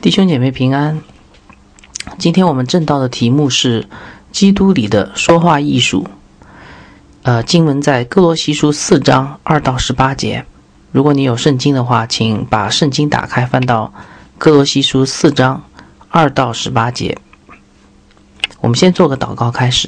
弟兄姐妹平安。今天我们正道的题目是基督里的说话艺术。经文在哥罗西书4章2到18节。如果你有圣经的话，请把圣经打开，翻到哥罗西书4章2到18节。我们先做个祷告开始。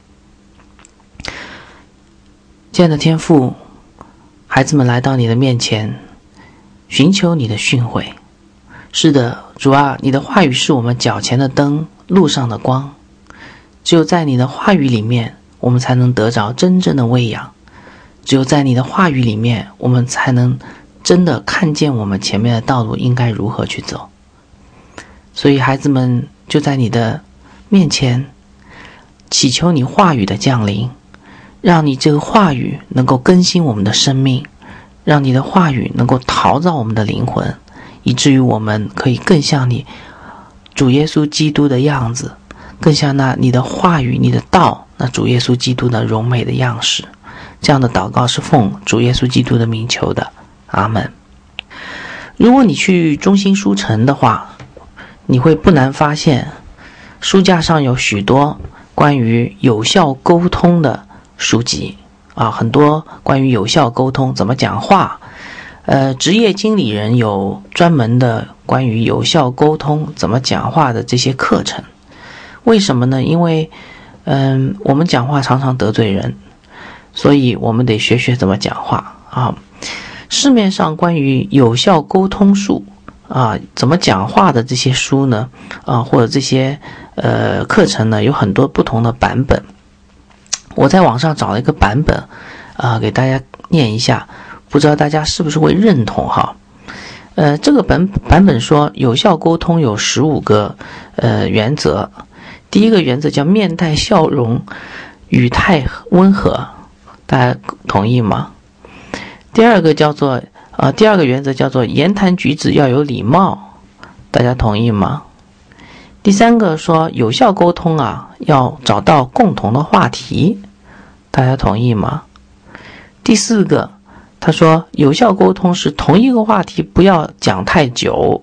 亲爱的天父，孩子们来到你的面前，寻求你的训诲。是的，主啊，你的话语是我们脚前的灯，路上的光。只有在你的话语里面，我们才能得着真正的喂养。只有在你的话语里面，我们才能真的看见我们前面的道路应该如何去走。所以孩子们就在你的面前祈求你话语的降临，让你这个话语能够更新我们的生命，让你的话语能够陶造我们的灵魂，以至于我们可以更像你主耶稣基督的样子，更像那你的话语你的道那主耶稣基督的荣美的样式。这样的祷告是奉主耶稣基督的名求的，阿们。如果你去中心书城的话，你会不难发现书架上有许多关于有效沟通的书籍很多关于有效沟通怎么讲话。职业经理人有专门的关于有效沟通怎么讲话的这些课程。为什么呢？因为我们讲话常常得罪人，所以我们得学学怎么讲话市面上关于有效沟通术怎么讲话的这些书呢或者这些课程呢，有很多不同的版本。我在网上找了一个版本给大家念一下，不知道大家是不是会认同这个版本说有效沟通有15个原则。第一个原则叫面带笑容，语态温和，大家同意吗？第二个原则叫做言谈举止要有礼貌，大家同意吗？第三个说有效沟通要找到共同的话题，大家同意吗？第四个他说有效沟通是同一个话题不要讲太久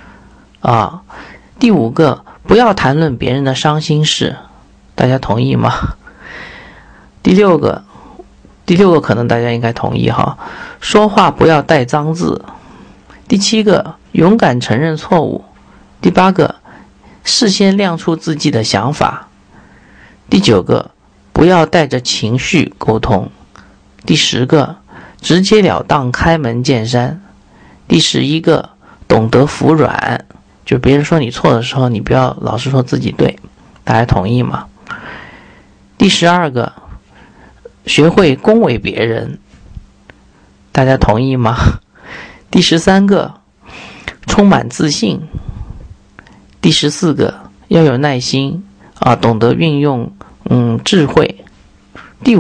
第五个不要谈论别人的伤心事，大家同意吗？第六个可能大家应该同意说话不要带脏字。第七个勇敢承认错误。第八个事先亮出自己的想法。第9个不要带着情绪沟通。第10个直截了当开门见山。第11个懂得服软，就别人说你错的时候，你不要老是说自己对，大家同意吗？第12个学会恭维别人，大家同意吗？第13个充满自信。第14个要有耐心懂得运用智慧。第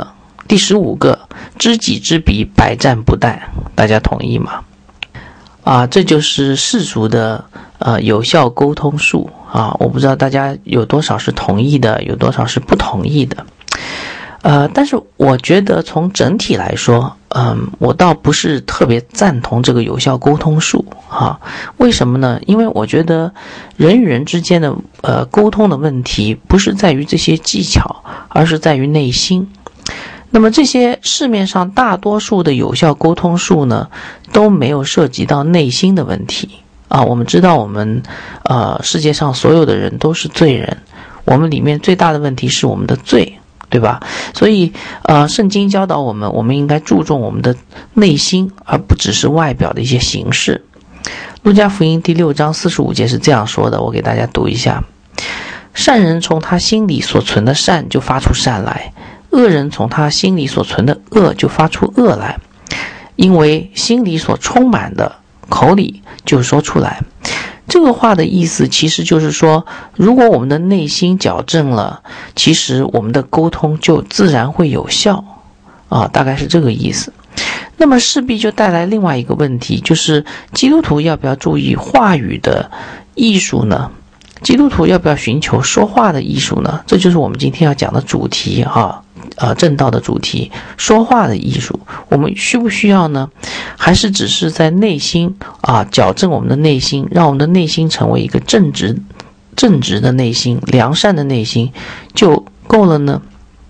15个知己知彼，百战不殆，大家同意吗？这就是世俗的有效沟通术我不知道大家有多少是同意的，有多少是不同意的。但是我觉得从整体来说我倒不是特别赞同这个有效沟通术为什么呢？因为我觉得人与人之间的沟通的问题不是在于这些技巧，而是在于内心。那么这些市面上大多数的有效沟通术呢，都没有涉及到内心的问题我们知道我们世界上所有的人都是罪人，我们里面最大的问题是我们的罪，对吧？所以圣经教导我们应该注重我们的内心，而不只是外表的一些形式。路加福音第6章45节是这样说的，我给大家读一下。善人从他心里所存的善就发出善来，恶人从他心里所存的恶就发出恶来，因为心里所充满的，口里就说出来。这个话的意思其实就是说，如果我们的内心矫正了，其实我们的沟通就自然会有效大概是这个意思。那么势必就带来另外一个问题，就是基督徒要不要注意话语的艺术呢？基督徒要不要寻求说话的艺术呢？这就是我们今天要讲的主题正道的主题，说话的艺术，我们需不需要呢？还是只是在内心矫正我们的内心，让我们的内心成为一个正直的内心，良善的内心就够了呢？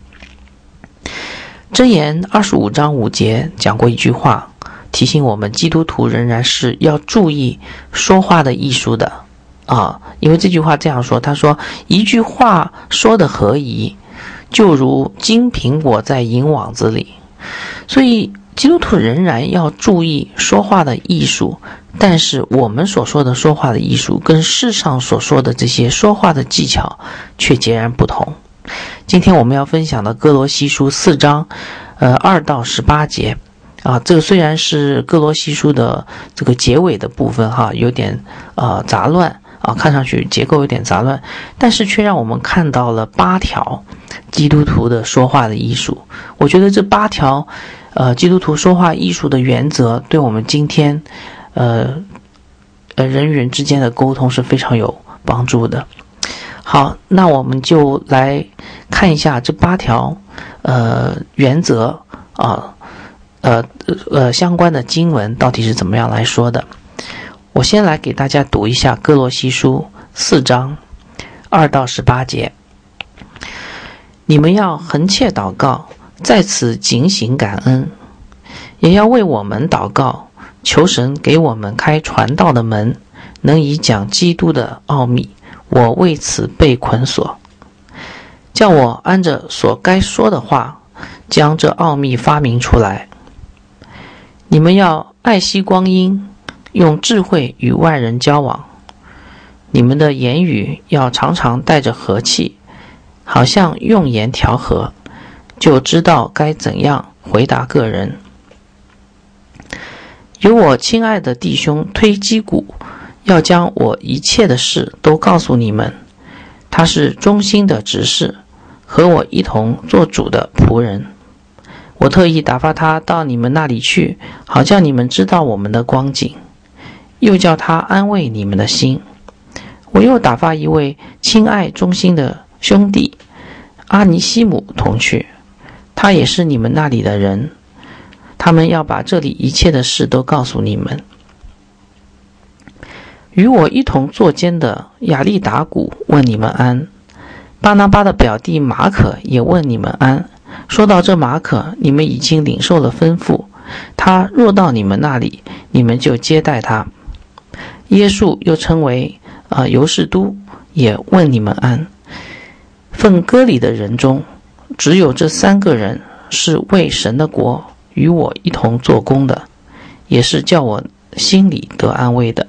箴言25章5节讲过一句话，提醒我们基督徒仍然是要注意说话的艺术的因为这句话这样说，他说一句话说得合宜，就如金苹果在银网子里。所以基督徒仍然要注意说话的艺术，但是我们所说的说话的艺术跟世上所说的这些说话的技巧却截然不同。今天我们要分享的歌罗西书4章2到18节这个虽然是歌罗西书的这个结尾的部分有点杂乱看上去结构有点杂乱，但是却让我们看到了8条基督徒的说话的艺术。我觉得这8条基督徒说话艺术的原则，对我们今天人与人之间的沟通是非常有帮助的。好，那我们就来看一下这8条原则相关的经文到底是怎么样来说的。我先来给大家读一下歌罗西书4章2到18节。你们要恒切祷告，在此警醒感恩，也要为我们祷告，求神给我们开传道的门，能以讲基督的奥秘。我为此被捆锁，叫我按着所该说的话，将这奥秘发明出来。你们要爱惜光阴，用智慧与外人交往。你们的言语要常常带着和气，好像用言调和，就知道该怎样回答个人。有我亲爱的弟兄推基古，要将我一切的事都告诉你们。他是忠心的执事，和我一同做主的仆人。我特意打发他到你们那里去，好叫你们知道我们的光景，又叫他安慰你们的心。我又打发一位亲爱忠心的兄弟阿尼西姆同去，他也是你们那里的人，他们要把这里一切的事都告诉你们。与我一同作监的亚利达古问你们安，巴拿巴的表弟马可也问你们安。说到这马可，你们已经领受了吩咐，他若到你们那里，你们就接待他。耶稣又称为犹士都，也问你们安。奉割礼的人中，只有这3个人是为神的国与我一同做工的，也是叫我心里得安慰的。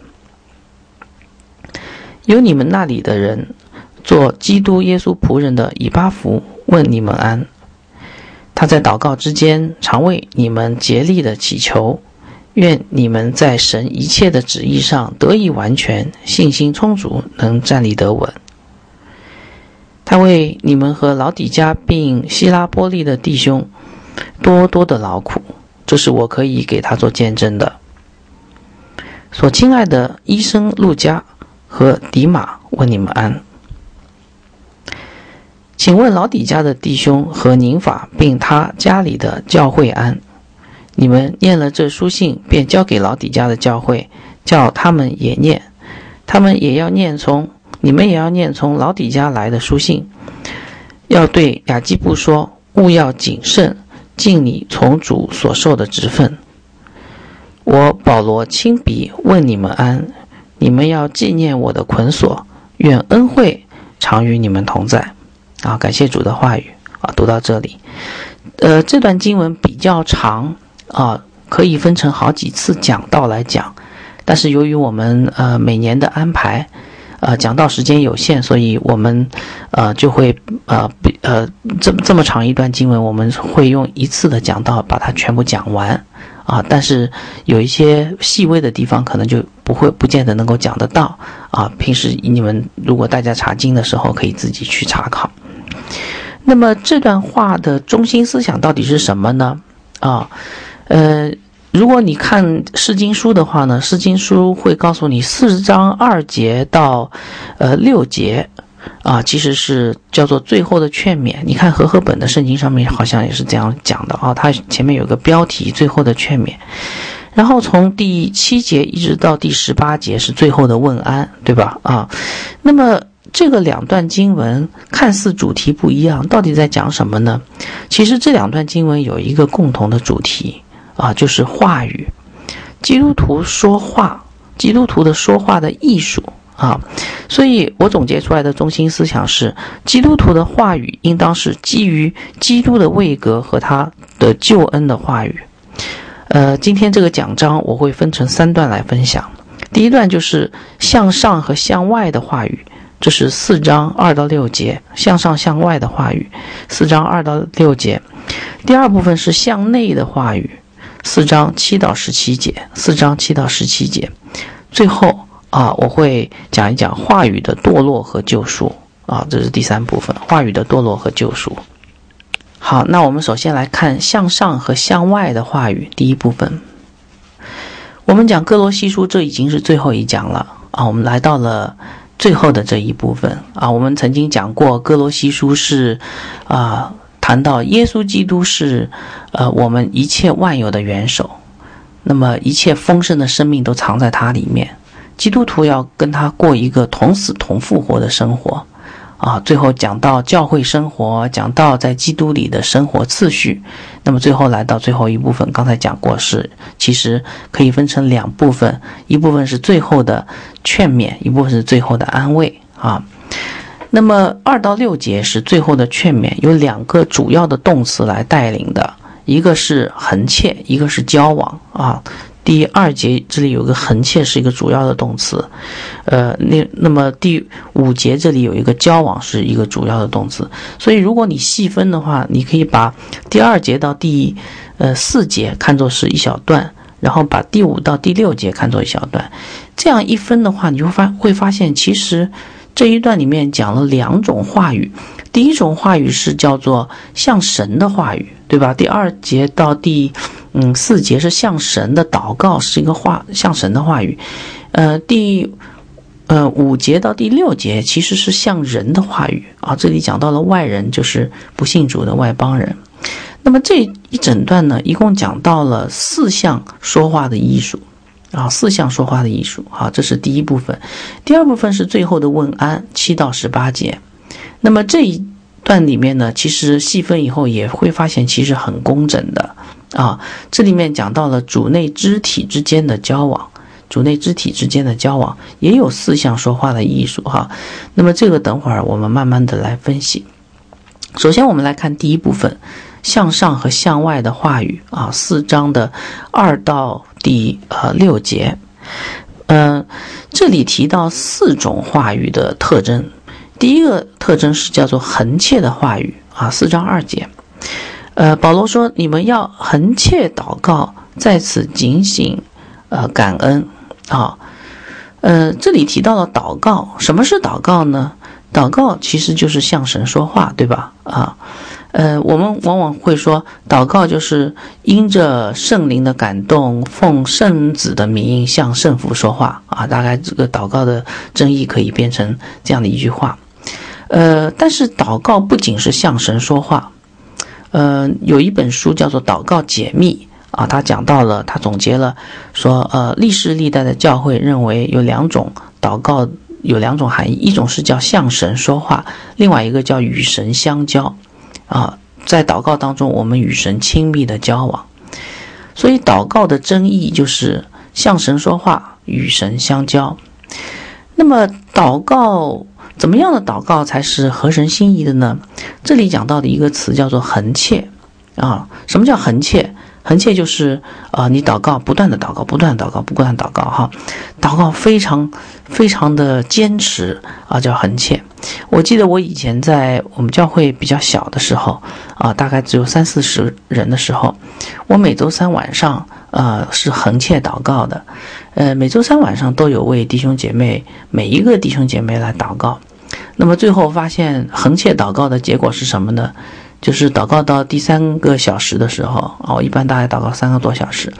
有你们那里的人做基督耶稣仆人的以巴弗问你们安。他在祷告之间常为你们竭力的祈求，愿你们在神一切的旨意上得以完全，信心充足，能站立得稳。他为你们和老底嘉并希拉波利的弟兄多多的劳苦，这是我可以给他做见证的。所亲爱的医生路加和迪马问你们安。请问老底嘉的弟兄和宁法并他家里的教会安。你们念了这书信，便交给老底嘉的教会，叫他们也念。他们也要念从你们也要念从老底嘉来的书信。要对雅基布说，务要谨慎，尽你从主所受的职分。我保罗亲笔问你们安。你们要纪念我的捆锁，愿恩惠常与你们同在。感谢主的话语读到这里。这段经文比较长可以分成好几次讲道来讲，但是由于我们每年的安排讲道时间有限，所以我们就会这么长一段经文，我们会用一次的讲道把它全部讲完但是有一些细微的地方可能就不见得能够讲得到平时你们如果大家查经的时候可以自己去查考。那么这段话的中心思想到底是什么呢？如果你看释经书的话呢，释经书会告诉你4章2节到6节其实是叫做最后的劝勉。你看和合本的圣经上面好像也是这样讲的它前面有个标题最后的劝勉，然后从第7节一直到第18节是最后的问安，对吧？那么这个两段经文看似主题不一样，到底在讲什么呢？其实这两段经文有一个共同的主题就是话语。基督徒说话，基督徒的说话的艺术所以我总结出来的中心思想是，基督徒的话语应当是基于基督的位格和他的救恩的话语。今天这个讲章我会分成3段来分享。第一段就是向上和向外的话语，这是4章2到6节，向上向外的话语，4章2到6节。第二部分是向内的话语，4章7到17节，4章7到17节。最后我会讲一讲话语的堕落和救赎这是第3部分，话语的堕落和救赎。好，那我们首先来看向上和向外的话语。第一部分，我们讲哥罗西书，这已经是最后一讲了我们来到了最后的这一部分我们曾经讲过哥罗西书是谈到耶稣基督是我们一切万有的元首，那么一切丰盛的生命都藏在他里面，基督徒要跟他过一个同死同复活的生活最后讲到教会生活，讲到在基督里的生活次序。那么最后来到最后一部分，刚才讲过是其实可以分成2部分，一部分是最后的劝勉，一部分是最后的安慰那么2到6节是最后的劝勉，有2个主要的动词来带领的，一个是恒切，一个是交往第2节这里有个恒切是一个主要的动词，那么第5节这里有一个交往是一个主要的动词，所以如果你细分的话，你可以把第2节到第4节看作是一小段，然后把第5到第6节看作一小段，这样一分的话，你就会发现其实这一段里面讲了2种话语。第一种话语是叫做向神的话语，对吧？第2节到第4节是向神的祷告，是一个向神的话语。第5节到第6节其实是向人的话语这里讲到了外人，就是不信主的外邦人。那么这一整段呢，一共讲到了4项说话的艺术4项说话的艺术这是第一部分。第二部分是最后的问安，7到18节。那么这一段里面呢，其实细分以后也会发现其实很工整的这里面讲到了主内肢体之间的交往，主内肢体之间的交往也有4项说话的艺术那么这个等会儿我们慢慢的来分析。首先我们来看第一部分，向上和向外的话语4章的2到第6节。这里提到4种话语的特征。第一个特征是叫做恒切的话语4章2节。保罗说你们要恒切祷告，在此警醒感恩这里提到了祷告。什么是祷告呢？祷告其实就是向神说话，对吧我们往往会说祷告就是因着圣灵的感动，奉圣子的名向圣父说话大概这个祷告的争议可以变成这样的一句话。但是祷告不仅是向神说话，有一本书叫做《祷告解密》他讲到了，他总结了说历世历代的教会认为有2种祷告，有2种含义，一种是叫向神说话，另外一个叫与神相交在祷告当中我们与神亲密的交往。所以祷告的真义就是向神说话，与神相交。那么祷告怎么样的祷告才是合神心意的呢？这里讲到的一个词叫做恒切什么叫恒切？恒切就是你祷告不断的祷告，不断的祷告，不断的祷告祷告非常非常的坚持叫恒切。我记得我以前在我们教会比较小的时候大概只有30-40人的时候，我每周3晚上是恒切祷告的。每周3晚上都有为弟兄姐妹，每一个弟兄姐妹来祷告。那么最后发现恒切祷告的结果是什么呢？就是祷告到第3个小时的时候我一般大概祷告3个多小时，第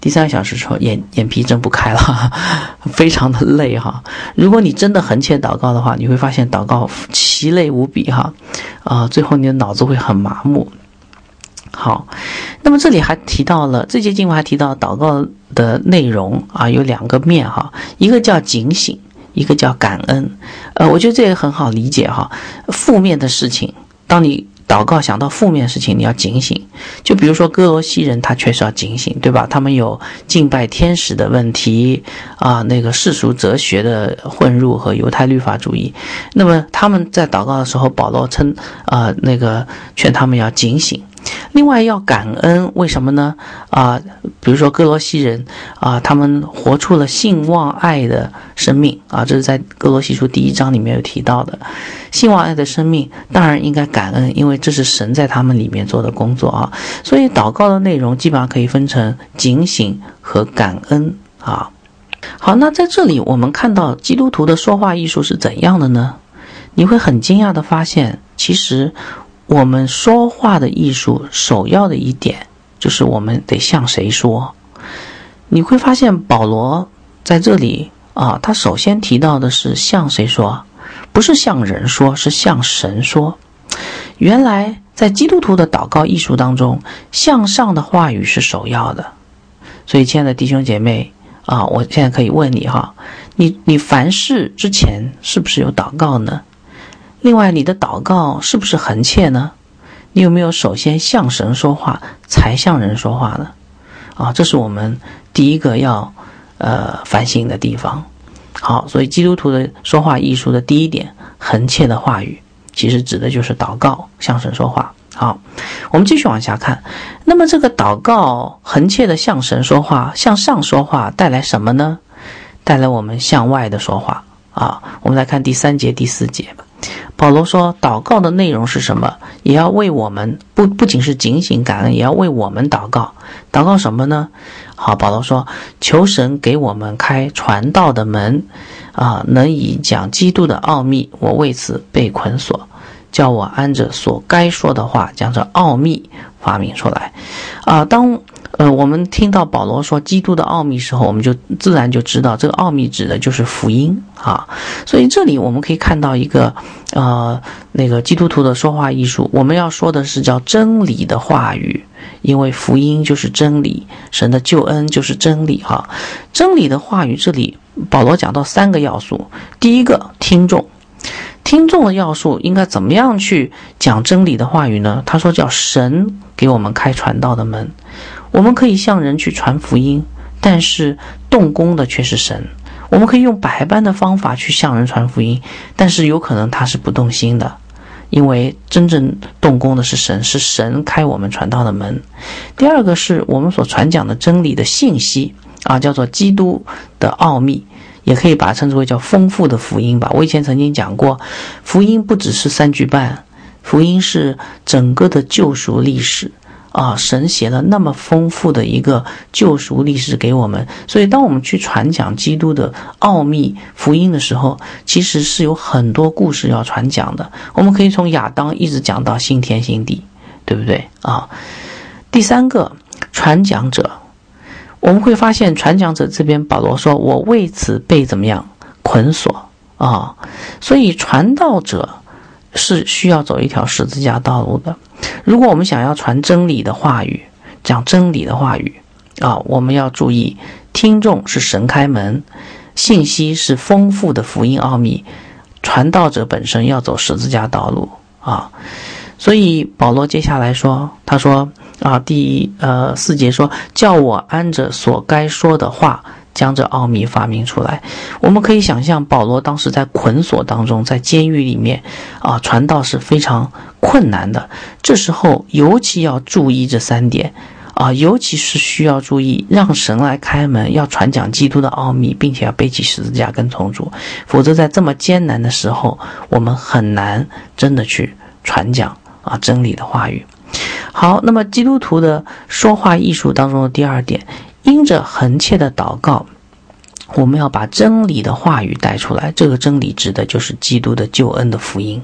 第3个小时之后眼皮睁不开了，非常的累哈。如果你真的横切祷告的话，你会发现祷告奇累无比哈，最后你的脑子会很麻木。好，那么这里还提到了这节经文还提到祷告的内容有2个面哈，一个叫警醒，一个叫感恩。我觉得这个很好理解哈。负面的事情，当你祷告想到负面的事情，你要警醒。就比如说哥罗西人，他确实要警醒，对吧？他们有敬拜天使的问题那个世俗哲学的混入和犹太律法主义。那么他们在祷告的时候，保罗劝他们要警醒。另外要感恩，为什么呢？比如说哥罗西人他们活出了信望爱的生命这是在哥罗西书第1章里面有提到的。信望爱的生命当然应该感恩，因为这是神在他们里面做的工作所以祷告的内容基本上可以分成警醒和感恩好，那在这里我们看到基督徒的说话艺术是怎样的呢？你会很惊讶的发现，其实我们说话的艺术首要的一点就是我们得向谁说。你会发现保罗在这里他首先提到的是向谁说，不是向人说，是向神说。原来在基督徒的祷告艺术当中，向上的话语是首要的。所以亲爱的弟兄姐妹我现在可以问你你凡事之前是不是有祷告呢？另外你的祷告是不是横切呢？你有没有首先向神说话才向人说话呢？这是我们第一个要反省的地方。好，所以基督徒的说话艺术的第一点，横切的话语其实指的就是祷告，向神说话。好，我们继续往下看。那么这个祷告横切的向神说话，向上说话带来什么呢？带来我们向外的说话我们来看第3节第4节。保罗说祷告的内容是什么？也要为我们不仅是警醒感恩，也要为我们祷告。祷告什么呢？好，保罗说求神给我们开传道的门能以讲基督的奥秘，我为此被捆锁，叫我按着所该说的话将这奥秘发明出来当我们听到保罗说基督的奥秘时候，我们就自然就知道这个奥秘指的就是福音所以这里我们可以看到一个基督徒的说话艺术。我们要说的是叫真理的话语，因为福音就是真理，神的救恩就是真理真理的话语，这里保罗讲到3个要素。第一个，听众的要素应该怎么样去讲真理的话语呢？他说叫神给我们开传道的门。我们可以向人去传福音，但是动工的却是神。我们可以用百般的方法去向人传福音，但是有可能他是不动心的，因为真正动工的是神，是神开我们传道的门。第二个是我们所传讲的真理的信息叫做基督的奥秘，也可以把它称之为叫丰富的福音吧。我以前曾经讲过，福音不只是3句半，福音是整个的救赎历史神写了那么丰富的一个救赎历史给我们，所以当我们去传讲基督的奥秘福音的时候，其实是有很多故事要传讲的。我们可以从亚当一直讲到新天新地，对不对第3个，传讲者。我们会发现传讲者这边保罗说我为此被怎么样捆锁所以传道者是需要走一条十字架道路的。如果我们想要传真理的话语，讲真理的话语我们要注意，听众是神开门，信息是丰富的福音奥秘，传道者本身要走十字架道路所以保罗接下来说，他说第4节说叫我按着所该说的话将这奥秘发明出来。我们可以想象保罗当时在捆锁当中，在监狱里面传道是非常困难的。这时候尤其要注意这3点尤其是需要注意让神来开门，要传讲基督的奥秘，并且要背起十字架跟从主，否则在这么艰难的时候，我们很难真的去传讲真理的话语。好，那么基督徒的说话艺术当中的第2点，因着横切的祷告，我们要把真理的话语带出来。这个真理指的就是基督的救恩的福音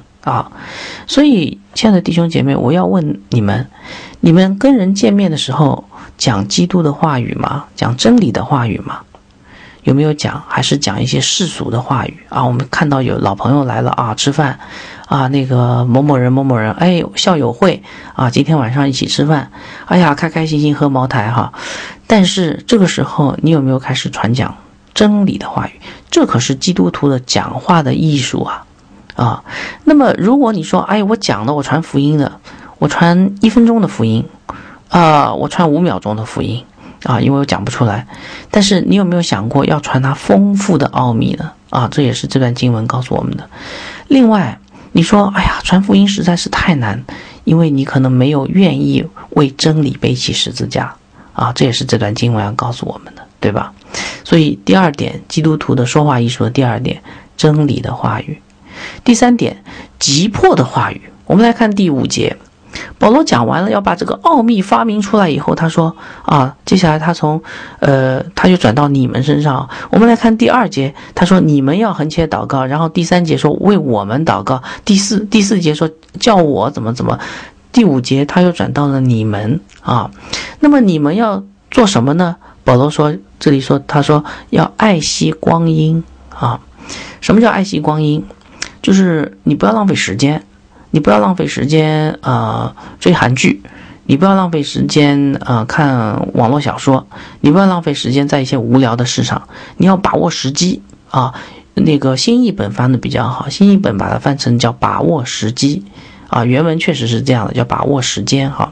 所以亲爱的弟兄姐妹，我要问你们跟人见面的时候讲基督的话语吗？讲真理的话语吗？有没有讲？还是讲一些世俗的话语啊？我们看到有老朋友来了啊，吃饭啊，那个某某人某某人，哎，校友会啊，今天晚上一起吃饭，哎呀，开开心心喝茅台哈。但是这个时候，你有没有开始传讲真理的话语？这可是基督徒的讲话的艺术啊！那么如果你说，哎，我讲的，我传福音的，我传1分钟的福音啊，我传5秒钟的福音。啊，因为我讲不出来，但是你有没有想过要传达丰富的奥秘呢？啊，这也是这段经文告诉我们的。另外，你说，哎呀，传福音实在是太难，因为你可能没有愿意为真理背起十字架啊，这也是这段经文要告诉我们的，对吧？所以第二点，基督徒的说话艺术的第二点，真理的话语。第三点，急迫的话语。我们来看第5节。保罗讲完了要把这个奥秘发明出来以后，他说啊，接下来他就转到你们身上。我们来看第2节，他说你们要恒切祷告，然后第3节说为我们祷告，第四节说叫我怎么，第5节他又转到了你们啊。那么你们要做什么呢？保罗说这里说他说要爱惜光阴啊。什么叫爱惜光阴？就是你不要浪费时间。你不要浪费时间追韩剧，你不要浪费时间看网络小说，你不要浪费时间在一些无聊的市场，你要把握时机啊。那个新译本翻的比较好，新译本把它翻成叫把握时机啊，原文确实是这样的，叫把握时间哈。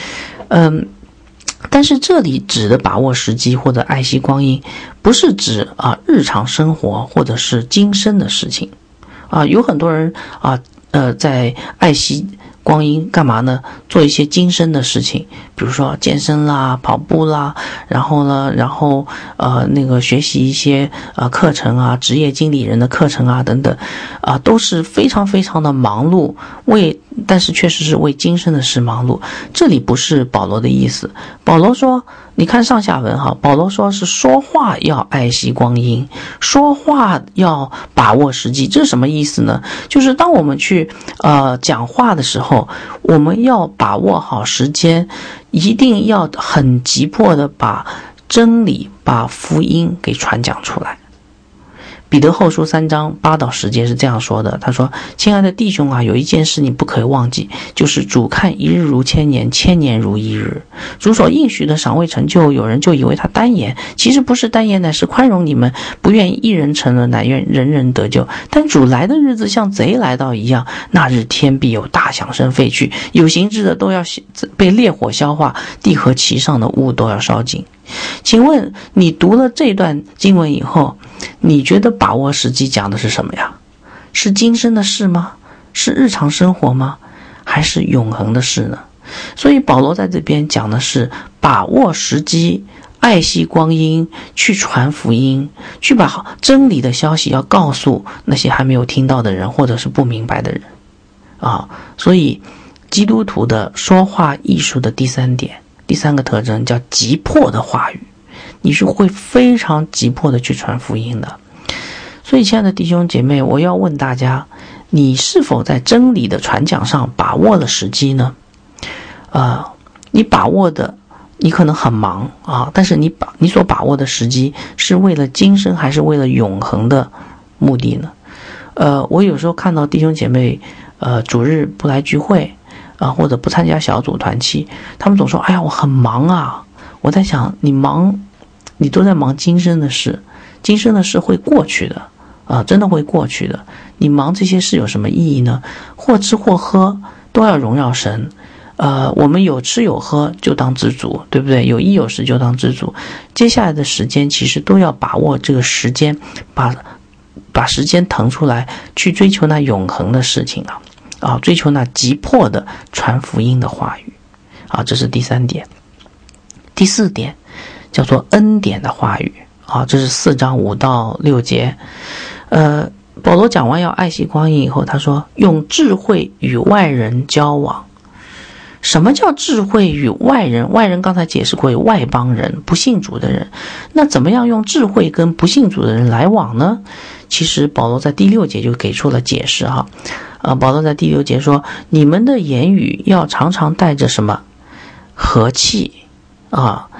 但是这里指的把握时机或者爱惜光阴，不是指日常生活或者是今生的事情啊。有很多人在爱惜光阴干嘛呢？做一些今生的事情，比如说健身啦、跑步啦，然后那个学习一些课程啊，职业经理人的课程啊等等都是非常非常的忙碌，但是确实是为今生的事忙碌。这里不是保罗的意思。保罗说，你看上下文哈，保罗说是说话要爱惜光阴，说话要把握时机。这是什么意思呢？就是当我们去讲话的时候，我们要把握好时间，一定要很急迫的把真理、把福音给传讲出来。彼得后书3章8到10节是这样说的，他说，亲爱的弟兄啊，有一件事你不可以忘记，就是主看一日如千年，千年如一日。主所应许的尚未成就，有人就以为他单言，其实不是单言，乃是宽容你们，不愿一人沉沦，乃愿人人得救。但主来的日子像贼来到一样，那日天必有大响声废去，有形质的都要被烈火消化，地和其上的物都要烧尽。请问你读了这段经文以后，你觉得把握时机讲的是什么呀？是今生的事吗？是日常生活吗？还是永恒的事呢？所以保罗在这边讲的是把握时机，爱惜光阴，去传福音，去把真理的消息要告诉那些还没有听到的人，或者是不明白的人所以基督徒的说话艺术的第3点，第3个特征叫急迫的话语，你是会非常急迫的去传福音的。所以亲爱的弟兄姐妹，我要问大家，你是否在真理的传讲上把握了时机呢？你把握的，你可能很忙但是你所把握的时机是为了今生还是为了永恒的目的呢？我有时候看到弟兄姐妹主日不来聚会或者不参加小组团契，他们总说，哎呀，我很忙啊。我在想，你都在忙今生的事，今生的事会过去的真的会过去的。你忙这些事有什么意义呢？或吃或喝都要荣耀神。我们有吃有喝就当知足，对不对？有衣有食就当知足。接下来的时间其实都要把握这个时间，把时间腾出来去追求那永恒的事情追求那急迫的传福音的话语这是第3点。第4点叫做恩典的话语这是4章5到6节。保罗讲完要爱惜光阴以后，他说用智慧与外人交往。什么叫智慧与外人？外人刚才解释过，有外邦人，不信主的人。那怎么样用智慧跟不信主的人来往呢？其实保罗在第6节就给出了解释保罗在第6节说，你们的言语要常常带着什么？和气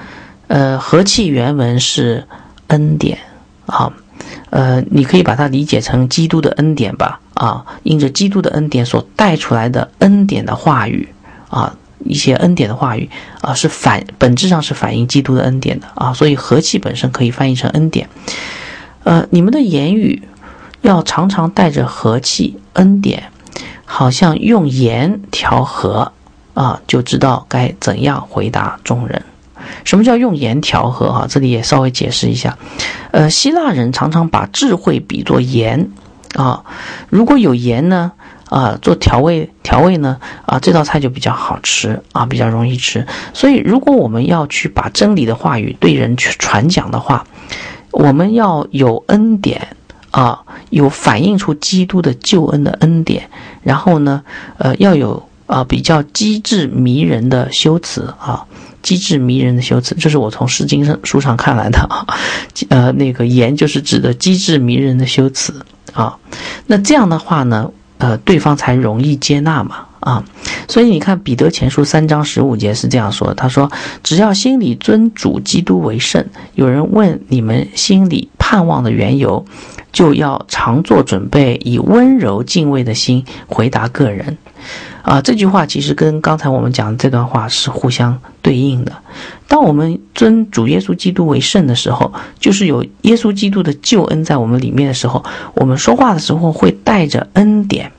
和气原文是恩典啊，你可以把它理解成基督的恩典吧啊，因着基督的恩典所带出来的恩典的话语啊，一些恩典的话语啊，本质上是反映基督的恩典的啊，所以和气本身可以翻译成恩典。你们的言语要常常带着和气恩典，好像用盐调和啊，就知道该怎样回答众人。什么叫用盐调和啊？这里也稍微解释一下。希腊人常常把智慧比作盐啊，如果有盐呢做调味呢这道菜就比较好吃啊，比较容易吃。所以如果我们要去把真理的话语对人去传讲的话，我们要有恩典啊，有反映出基督的救恩的恩典，然后呢要有比较机智迷人的修辞啊，机智迷人的修辞，这是我从诗经书上看来的啊。那个言就是指的机智迷人的修辞啊。那这样的话呢对方才容易接纳嘛啊。所以你看彼得前书3章15节是这样说的，他说只要心里尊主基督为圣，有人问你们心里盼望的缘由，就要常做准备，以温柔敬畏的心回答个人这句话其实跟刚才我们讲的这段话是互相对应的。当我们尊主耶稣基督为圣的时候，就是有耶稣基督的救恩在我们里面的时候，我们说话的时候会带着恩典，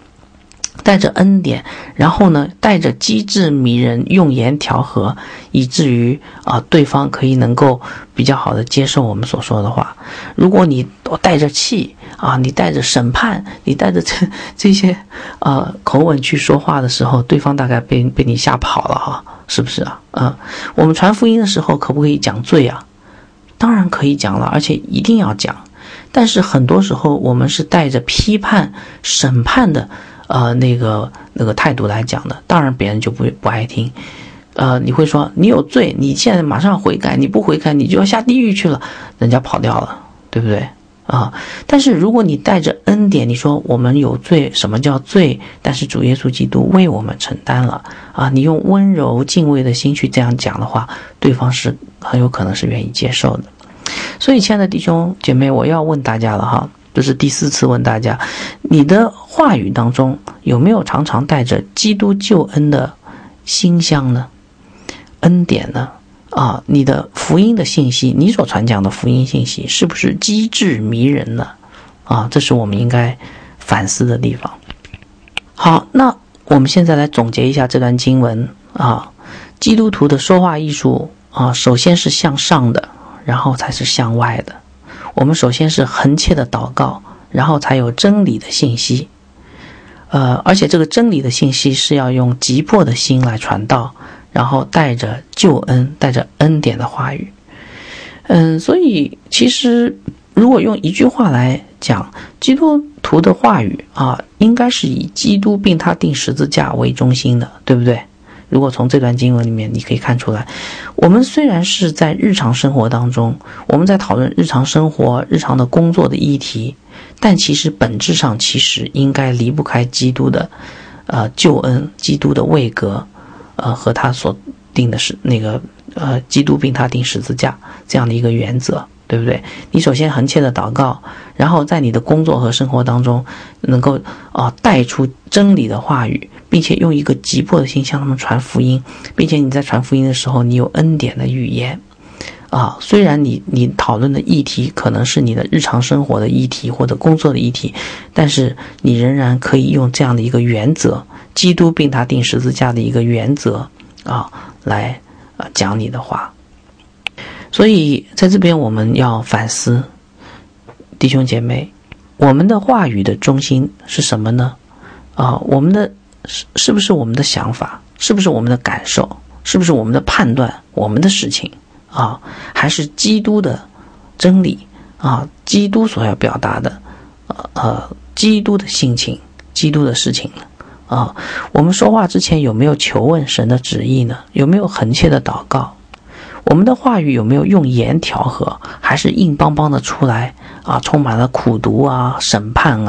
然后呢带着机智迷人，用盐调和，以至于对方可以能够比较好的接受我们所说的话。如果你带着气你带着审判，你带着这些口吻去说话的时候，对方大概被你吓跑了是不是我们传福音的时候可不可以讲罪啊？当然可以讲了，而且一定要讲。但是很多时候我们是带着批判审判的那个态度来讲的，当然别人就不爱听。你会说你有罪，你现在马上悔改，你不悔改你就要下地狱去了，人家跑掉了，对不对但是如果你带着恩典，你说我们有罪，什么叫罪？但是主耶稣基督为我们承担了你用温柔敬畏的心去这样讲的话，对方是很有可能是愿意接受的。所以亲爱的弟兄姐妹，我要问大家了这是第4次问大家，你的话语当中有没有常常带着基督救恩的馨香呢？恩典呢？你的福音的信息，你所传讲的福音信息是不是机智迷人呢？这是我们应该反思的地方。好，那我们现在来总结一下这段经文基督徒的说话艺术首先是向上的，然后才是向外的。我们首先是恒切的祷告，然后才有真理的信息而且这个真理的信息是要用急迫的心来传道，然后带着救恩，带着恩典的话语所以其实如果用一句话来讲，基督徒的话语应该是以基督并他钉十字架为中心的，对不对？如果从这段经文里面你可以看出来，我们虽然是在日常生活当中，我们在讨论日常生活日常的工作的议题，但其实本质上其实应该离不开基督的救恩，基督的位格和他所定的是那个基督并他钉十字架这样的一个原则，对不对？你首先恒切的祷告，然后在你的工作和生活当中能够带出真理的话语，并且用一个急迫的心向他们传福音，并且你在传福音的时候你有恩典的语言虽然你讨论的议题可能是你的日常生活的议题或者工作的议题，但是你仍然可以用这样的一个原则，基督并他钉十字架的一个原则来讲你的话。所以在这边我们要反思，弟兄姐妹，我们的话语的中心是什么呢？我们的是不是我们的想法，是不是我们的感受，是不是我们的判断，我们的事情还是基督的真理基督所要表达的基督的性情，基督的事情我们说话之前有没有求问神的旨意呢？有没有恒切的祷告？我们的话语有没有用盐调和，还是硬邦邦的出来充满了苦毒审判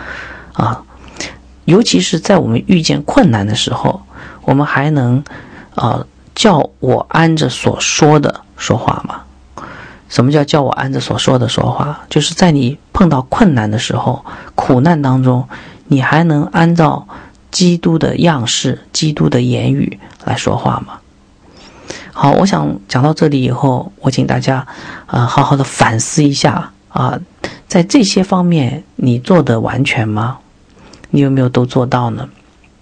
尤其是在我们遇见困难的时候，我们还能叫我按着所说的说话吗？什么叫我按着所说的说话？就是在你碰到困难的时候，苦难当中，你还能按照基督的样式、基督的言语来说话吗？好，我想讲到这里以后，我请大家好好的反思一下在这些方面你做得完全吗？你有没有都做到呢？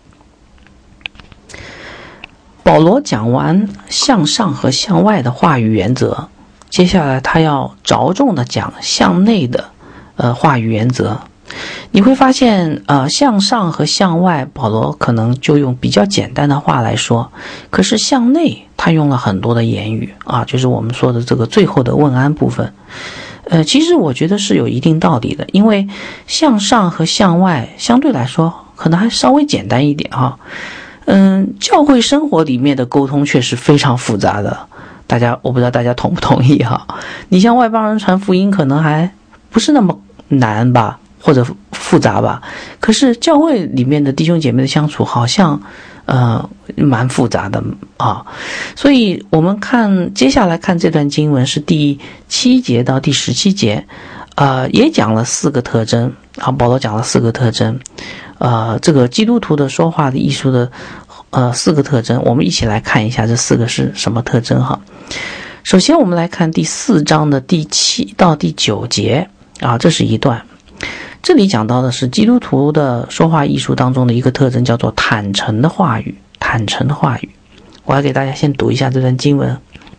保罗讲完向上和向外的话语原则，接下来他要着重的讲向内的话语原则。你会发现向上和向外保罗可能就用比较简单的话来说，可是向内他用了很多的言语就是我们说的这个最后的问安部分。其实我觉得是有一定道理的，因为向上和向外相对来说可能还稍微简单一点教会生活里面的沟通却是非常复杂的，我不知道大家同不同意你向外邦人传福音可能还不是那么难吧，或者复杂吧，可是教会里面的弟兄姐妹的相处好像蛮复杂的所以我们接下来看这段经文是第7节到第17节也讲了4个特征保罗讲了4个特征这个基督徒的说话的艺术的4个特征，我们一起来看一下这4个是什么特征首先我们来看第4章的第7到第9节这是一段，这里讲到的是基督徒的说话艺术当中的一个特征，叫做坦诚的话语。坦诚的话语，我要给大家先读一下这段经文。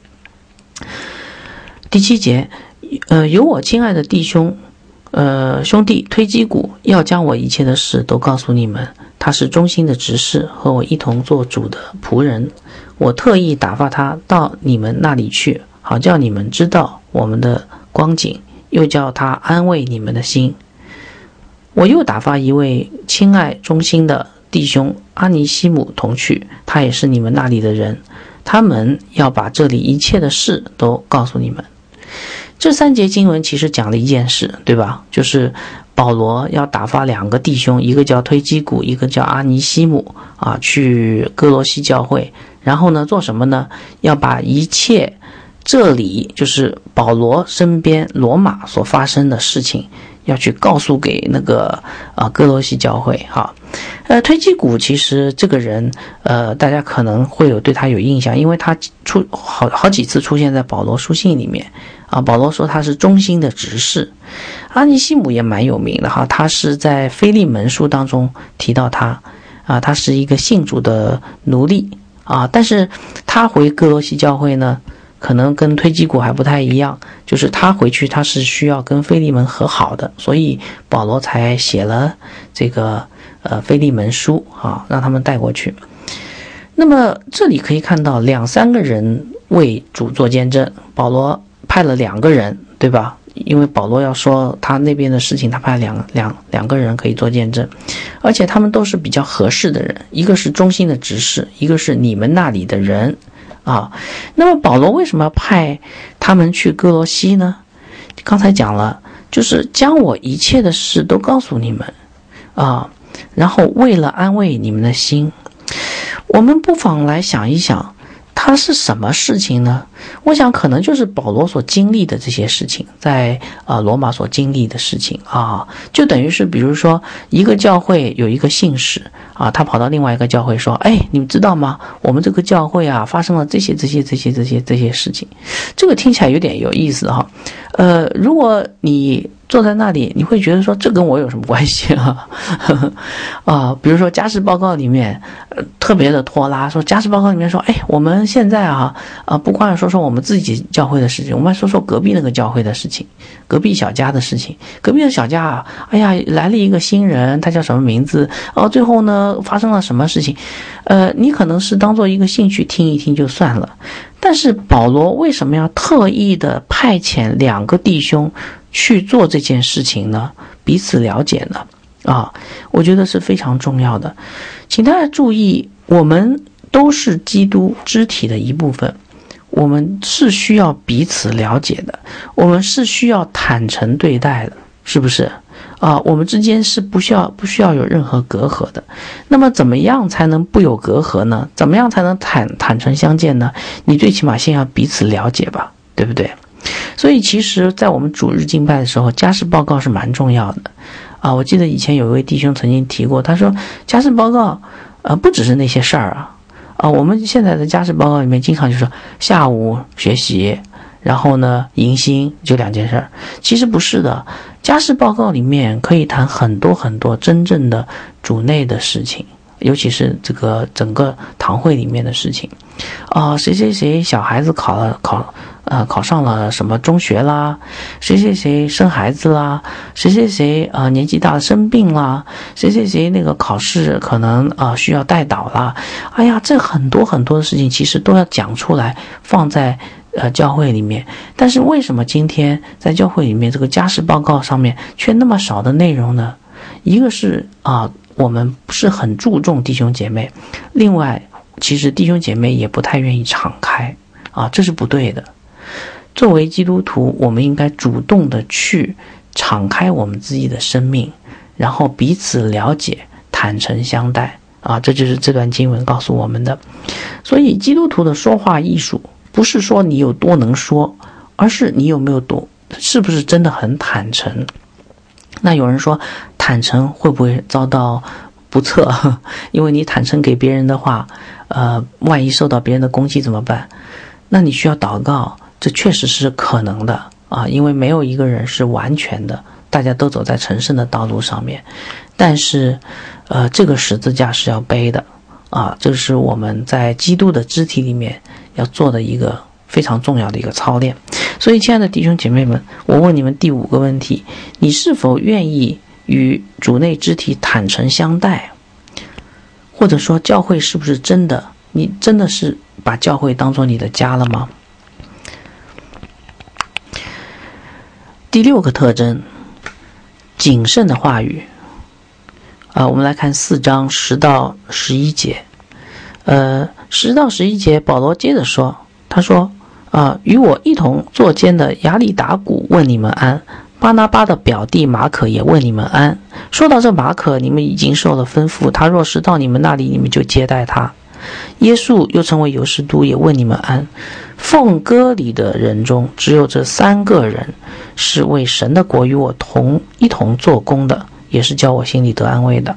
第7节，有我亲爱的弟兄兄弟推基古要将我一切的事都告诉你们，他是忠心的执事，和我一同做主的仆人，我特意打发他到你们那里去，好叫你们知道我们的光景，又叫他安慰你们的心。我又打发一位亲爱忠心的弟兄阿尼西姆同去，他也是你们那里的人，他们要把这里一切的事都告诉你们。这3节经文其实讲了一件事，对吧？就是保罗要打发2个弟兄，一个叫推基古，一个叫阿尼西姆去哥罗西教会，然后呢做什么呢？要把一切这里就是保罗身边罗马所发生的事情要去告诉给那个哥罗西教会推基古其实这个人大家可能会对他有印象，因为他好几次出现在保罗书信里面保罗说他是忠心的执事。阿尼西姆也蛮有名的他是在腓利门书当中提到他他是一个信主的奴隶但是他回哥罗西教会呢，可能跟推基古还不太一样，就是他回去他是需要跟腓利门和好的，所以保罗才写了这个腓利门书让他们带过去。那么这里可以看到2-3个人为主做见证，保罗派了2个人，对吧？因为保罗要说他那边的事情，他派两个人可以做见证，而且他们都是比较合适的人，一个是忠心的执事，一个是你们那里的人那么保罗为什么要派他们去哥罗西呢？刚才讲了，就是将我一切的事都告诉你们然后为了安慰你们的心。我们不妨来想一想，它是什么事情呢？我想可能就是保罗所经历的这些事情，在罗马所经历的事情就等于是比如说一个教会有一个信使他跑到另外一个教会说，你们知道吗？我们这个教会发生了这些事情。这个听起来有点有意思如果你坐在那里，你会觉得说这跟我有什么关系比如说家事报告里面特别的拖拉，说家事报告里面说我们现在不光说我们自己教会的事情，我们还说隔壁那个教会的事情，隔壁小家的事情。隔壁的小家来了一个新人，他叫什么名字最后呢发生了什么事情你可能是当做一个兴趣听一听就算了，但是保罗为什么要特意的派遣2个弟兄去做这件事情呢？彼此了解呢我觉得是非常重要的。请大家注意，我们都是基督肢体的一部分，我们是需要彼此了解的，我们是需要坦诚对待的，是不是我们之间是不需要有任何隔阂的。那么怎么样才能不有隔阂呢？怎么样才能坦诚相见呢？你最起码先要彼此了解吧，对不对？所以其实在我们主日敬拜的时候，家事报告是蛮重要的我记得以前有一位弟兄曾经提过，他说家事报告不只是那些事儿我们现在的家事报告里面经常就说下午学习，然后呢迎新，就2件事儿。其实不是的，家事报告里面可以谈很多很多真正的主内的事情，尤其是这个整个堂会里面的事情谁谁谁小孩子考上了什么中学啦，谁谁谁生孩子啦，谁谁谁年纪大了生病啦，谁谁谁那个考试可能需要代祷啦。哎呀，这很多很多的事情其实都要讲出来，放在教会里面。但是为什么今天在教会里面这个家事报告上面却那么少的内容呢？一个是我们不是很注重弟兄姐妹，另外其实弟兄姐妹也不太愿意敞开这是不对的。作为基督徒，我们应该主动的去敞开我们自己的生命，然后彼此了解，坦诚相待这就是这段经文告诉我们的。所以基督徒的说话艺术不是说你有多能说，而是你有没有是不是真的很坦诚。那有人说坦诚会不会遭到不测？因为你坦诚给别人的话万一受到别人的攻击怎么办？那你需要祷告，这确实是可能的因为没有一个人是完全的，大家都走在成圣的道路上面。但是这个十字架是要背的这是我们在基督的肢体里面要做的一个非常重要的一个操练。所以亲爱的弟兄姐妹们，我问你们第5个问题，你是否愿意与主内肢体坦诚相待？或者说教会是不是真的，你真的是把教会当作你的家了吗？第6个特征，谨慎的话语我们来看4章10到11节10到11节保罗接着说，他说与我一同坐监的亚里达古问你们安，巴拿巴的表弟马可也问你们安。说到这马可，你们已经受了吩咐，他若是到你们那里，你们就接待他。耶稣又称为犹士都也问你们安。奉歌里的人中，只有这3个人是为神的国与我一同做工的，也是叫我心里得安慰的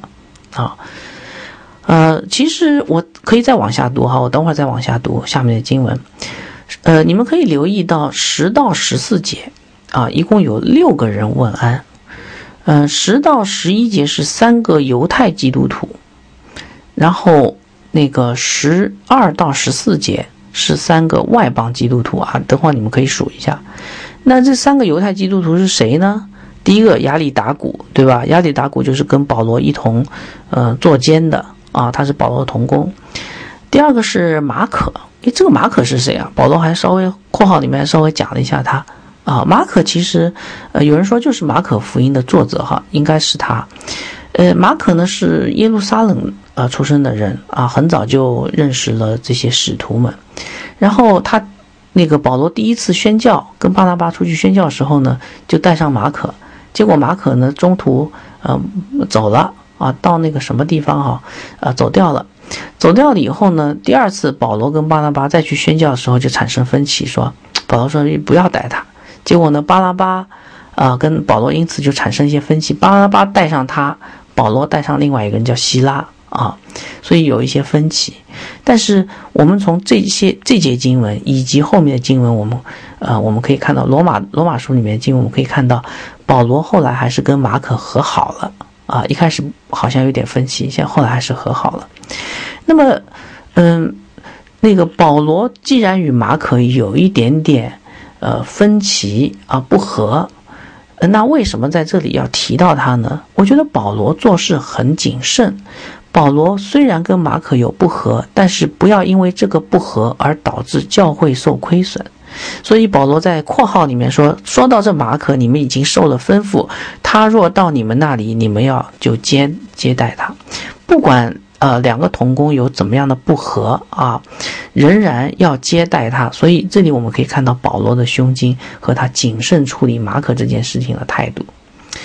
其实我可以再往下读我等会儿再往下读下面的经文。你们可以留意到10到14节一共有6个人问安。10到11节是3个犹太基督徒，然后那个12到14节是3个外邦基督徒等会儿你们可以数一下。那这3个犹太基督徒是谁呢？第一个亚里达古，对吧？亚里达古就是跟保罗一同坐监的他是保罗的同工。第二个是马可，这个马可是谁保罗还稍微括号里面稍微讲了一下他马可其实有人说就是马可福音的作者应该是他。马可呢是耶路撒冷出生的人很早就认识了这些使徒们。然后他那个保罗第一次宣教跟巴拿巴出去宣教的时候呢，就带上马可，结果马可呢中途走了到那个什么地方走掉了以后呢，第2次保罗跟巴拿巴再去宣教的时候就产生分歧，说保罗说不要带他，结果呢巴拿巴跟保罗因此就产生一些分歧，巴拿巴带上他，保罗带上另外一个人叫希拉所以有一些分歧。但是我们从这节经文以及后面的经文，我们可以看到罗马书里面的经文，我们可以看到保罗后来还是跟马可和好了一开始好像有点分歧，现在后来还是和好了。那么那个保罗既然与马可有一点点分歧不合，那为什么在这里要提到他呢？我觉得保罗做事很谨慎。保罗虽然跟马可有不合，但是不要因为这个不合而导致教会受亏损。所以保罗在括号里面说到这马可，你们已经受了吩咐，他若到你们那里，你们要就接待他。不管2个同工有怎么样的不合仍然要接待他。所以这里我们可以看到保罗的胸襟和他谨慎处理马可这件事情的态度。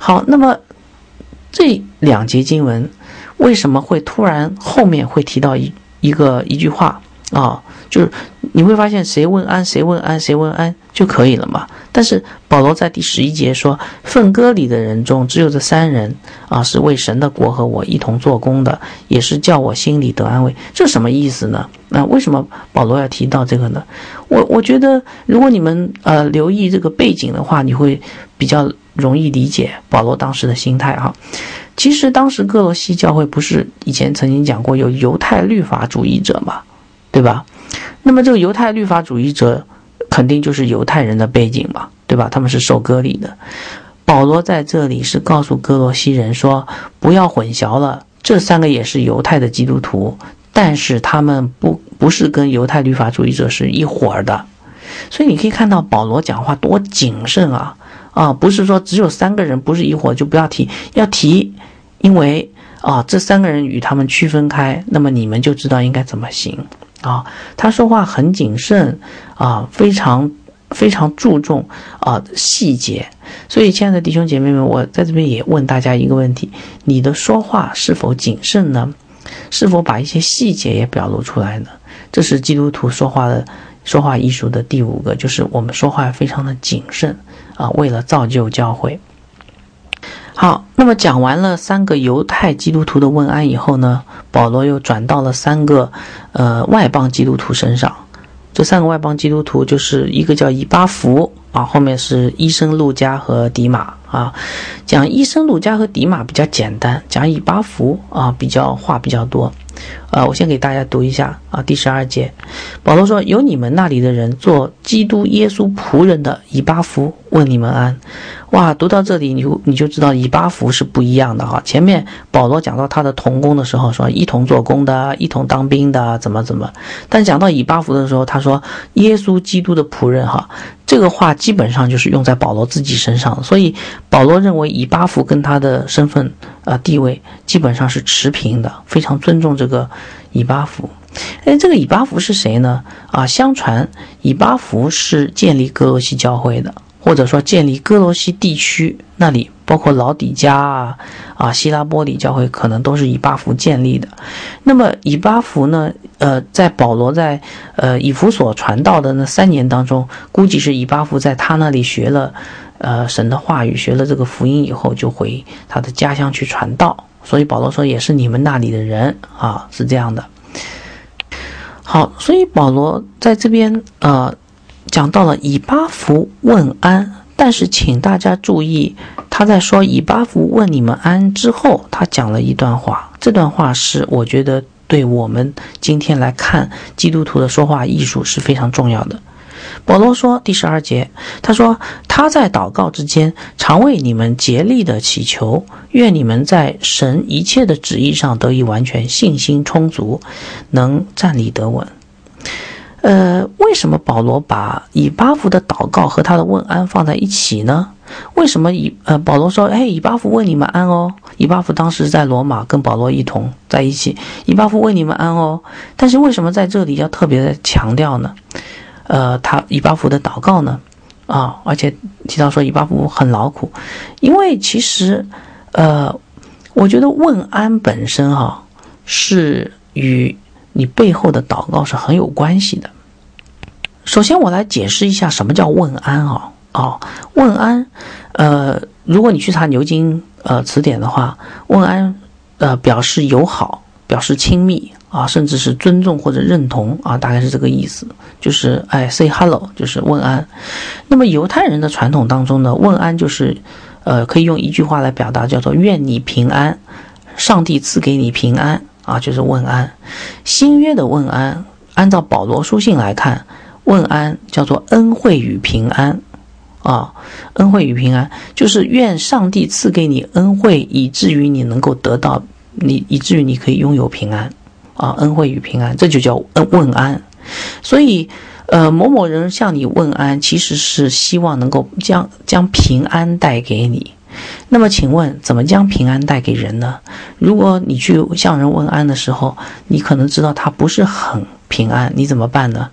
好，那么这2节经文为什么会突然后面会提到一句话啊？就是你会发现谁问安谁问安谁问安就可以了嘛。但是保罗在第11节说，分割里的人中只有这3人啊，是为神的国和我一同做工的，也是叫我心里得安慰。这什么意思呢？为什么保罗要提到这个呢？我觉得如果你们留意这个背景的话，你会比较容易理解保罗当时的心态哈。其实当时哥罗西教会不是以前曾经讲过有犹太律法主义者嘛，对吧？那么这个犹太律法主义者肯定就是犹太人的背景嘛，对吧？他们是受割礼的。保罗在这里是告诉哥罗西人说，不要混淆了，这3个也是犹太的基督徒，但是他们不是跟犹太律法主义者是一伙的。所以你可以看到保罗讲话多谨慎啊，不是说只有3个人不是一伙就不要提，要提，因为这3个人与他们区分开，那么你们就知道应该怎么行啊。他说话很谨慎啊，非常非常注重细节。所以亲爱的弟兄姐妹们，我在这边也问大家一个问题，你的说话是否谨慎呢？是否把一些细节也表露出来呢？这是基督徒说话艺术的第5个，就是我们说话非常的谨慎啊，为了造就教会。好，那么讲完了3个犹太基督徒的问安以后呢，保罗又转到了3个外邦基督徒身上。这3个外邦基督徒就是一个叫以巴弗啊，后面是医生路加和迪马啊。讲医生路加和迪马比较简单，讲以巴弗啊话比较多。我先给大家读一下啊，第12节，保罗说，有你们那里的人做基督耶稣仆人的以巴弗问你们安。哇，读到这里你就知道以巴弗是不一样的哈。前面保罗讲到他的同工的时候说一同做工的，一同当兵的，怎么，但讲到以巴弗的时候，他说耶稣基督的仆人哈。这个话基本上就是用在保罗自己身上，所以保罗认为以巴弗跟他的身份地位基本上是持平的，非常尊重这个以巴弗。这个以巴弗是谁呢？相传以巴弗是建立哥罗西教会的，或者说建立哥罗西地区那里，包括老底嘉希拉波里教会，可能都是以巴弗建立的。那么以巴弗呢，在保罗在以弗所传道的那3年当中，估计是以巴弗在他那里学了神的话语，学了这个福音以后，就回他的家乡去传道。所以保罗说也是你们那里的人啊，是这样的。好，所以保罗在这边讲到了以巴弗问安，但是请大家注意，他在说以巴弗问你们安之后，他讲了一段话，这段话是我觉得对我们今天来看基督徒的说话艺术是非常重要的。保罗说第12节，他说他在祷告之间常为你们竭力的祈求，愿你们在神一切的旨意上得以完全，信心充足，能站立得稳。为什么保罗把以巴弗的祷告和他的问安放在一起呢？为什么保罗说以巴弗问你们安哦，以巴弗当时在罗马跟保罗一同在一起，以巴弗问你们安哦，但是为什么在这里要特别的强调呢？以巴弗的祷告呢？而且提到说以巴弗很劳苦，因为其实我觉得问安本身是与你背后的祷告是很有关系的。首先我来解释一下什么叫问安问安如果你去查牛津词典的话，问安表示友好，表示亲密甚至是尊重或者认同大概是这个意思，就是say hello 就是问安。那么犹太人的传统当中呢，问安就是可以用一句话来表达，叫做愿你平安，上帝赐给你平安就是问安。新约的问安，按照保罗书信来看，问安叫做恩惠与平安恩惠与平安就是愿上帝赐给你恩惠，以至于你能够得到以至于你可以拥有平安恩惠与平安，这就叫问安。所以某某人向你问安，其实是希望能够将平安带给你。那么请问怎么将平安带给人呢？如果你去向人问安的时候，你可能知道他不是很平安，你怎么办呢？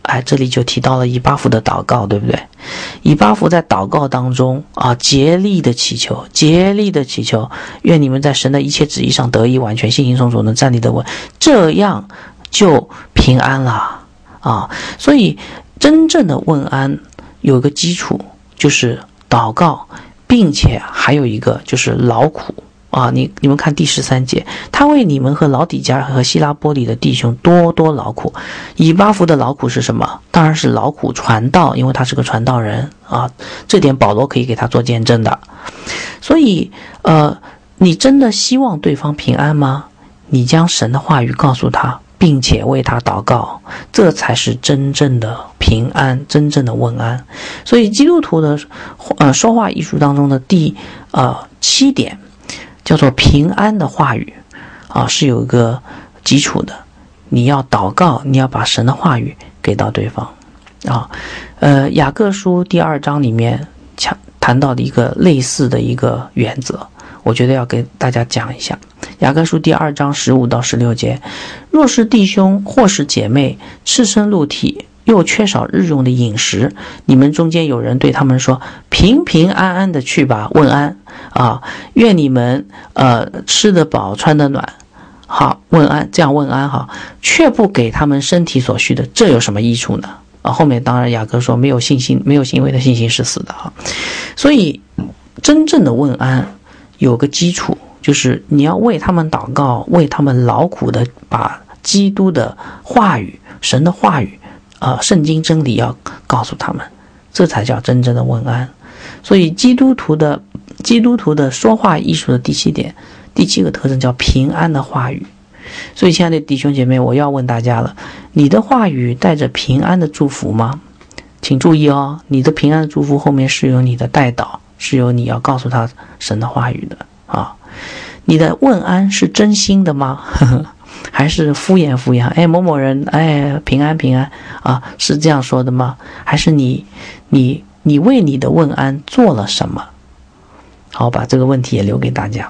这里就提到了以巴弗的祷告，对不对？以巴弗在祷告当中竭力的祈求，愿你们在神的一切旨意上得以完全，信心充足，能站立得稳，这样就平安了所以真正的问安有一个基础，就是祷告，并且还有一个就是劳苦你们看第13节，他为你们和老底嘉和希拉波里的弟兄多多劳苦。以巴弗的劳苦是什么？当然是劳苦传道，因为他是个传道人这点保罗可以给他做见证的。所以你真的希望对方平安吗？你将神的话语告诉他，并且为他祷告，这才是真正的平安，真正的问安。所以基督徒的说话艺术当中的第7点叫做平安的话语是有一个基础的。你要祷告，你要把神的话语给到对方雅各书第2章里面谈到的一个类似的一个原则，我觉得要给大家讲一下。雅各书第2章15到16节，若是弟兄或是姐妹赤身露体，又缺少日用的饮食，你们中间有人对他们说，平平安安的去吧，问安愿你们吃得饱穿得暖，好，问安，这样问安却不给他们身体所需的，这有什么益处呢？后面当然雅各说，没有信心，没有行为的信心是死的所以真正的问安有个基础，就是你要为他们祷告，为他们劳苦的把基督的话语，神的话语圣经真理要告诉他们，这才叫真正的问安。所以基督徒的说话艺术的第7个特征叫平安的话语。所以亲爱的弟兄姐妹，我要问大家了，你的话语带着平安的祝福吗？请注意你的平安的祝福后面是有你的代祷，是有你要告诉他神的话语的你的问安是真心的吗？还是敷衍某某人平安是这样说的吗？还是你为你的问安做了什么？好，把这个问题也留给大家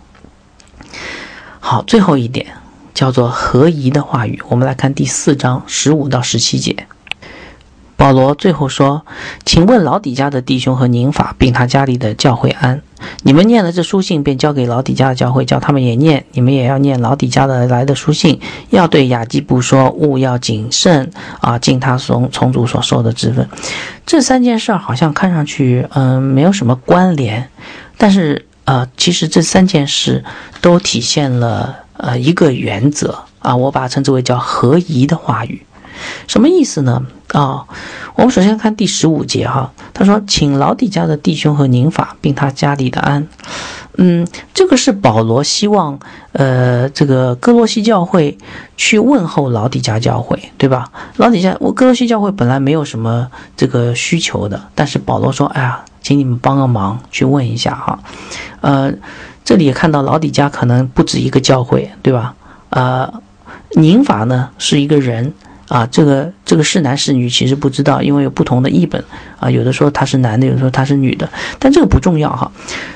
好，最后一点叫做合宜的话语。我们来看第4章15到17节，保罗最后说，请问老底嘉的弟兄和宁法并他家里的教会安。你们念了这书信，便交给老底嘉的教会，叫他们也念，你们也要念老底嘉的来的书信，要对亚基布说，务要谨慎尽他从主所受的职分。这3件事好像看上去没有什么关联，但是其实这3件事都体现了一个原则我把它称之为叫合宜的话语。什么意思呢？我们首先看第15节他说，请老底嘉的弟兄和宁法并他家里的安。这个是保罗希望这个哥罗西教会去问候老底嘉教会，对吧？哥罗西教会本来没有什么这个需求的，但是保罗说，请你们帮个忙去问一下这里也看到老底嘉可能不止一个教会，对吧？宁法呢是一个人这个是男是女其实不知道，因为有不同的译本有的说他是男的，有的说他是女的，但这个不重要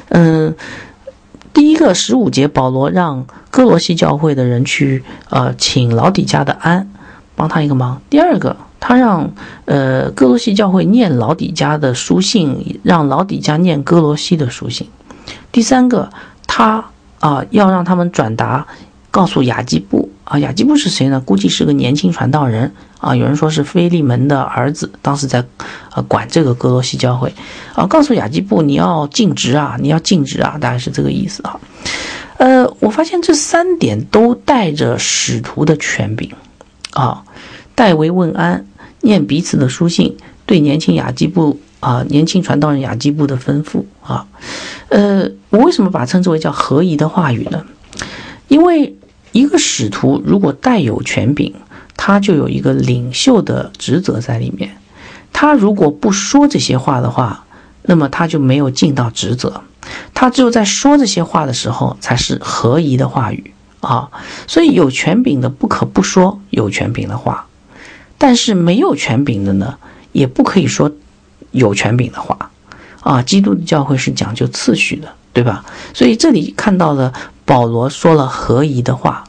第一个15节，保罗让哥罗西教会的人去请老底嘉的安，帮他一个忙。第二个，他让哥罗西教会念老底嘉的书信，让老底嘉念哥罗西的书信。第三个，他要让他们转达告诉亚基布亚基布是谁呢？估计是个年轻传道人有人说是腓利门的儿子，当时在管这个哥罗西教会告诉亚基布你要尽职大概是这个意思我发现这3点都带着使徒的权柄代为问安，念彼此的书信，对年轻传道人亚基布的吩咐我为什么把它称之为叫合宜的话语呢？因为一个使徒如果带有权柄，他就有一个领袖的职责在里面，他如果不说这些话的话，那么他就没有尽到职责，他只有在说这些话的时候才是合宜的话语所以有权柄的不可不说有权柄的话，但是没有权柄的呢，也不可以说有权柄的话基督的教会是讲究次序的，对吧？所以这里看到了保罗说了合宜的话，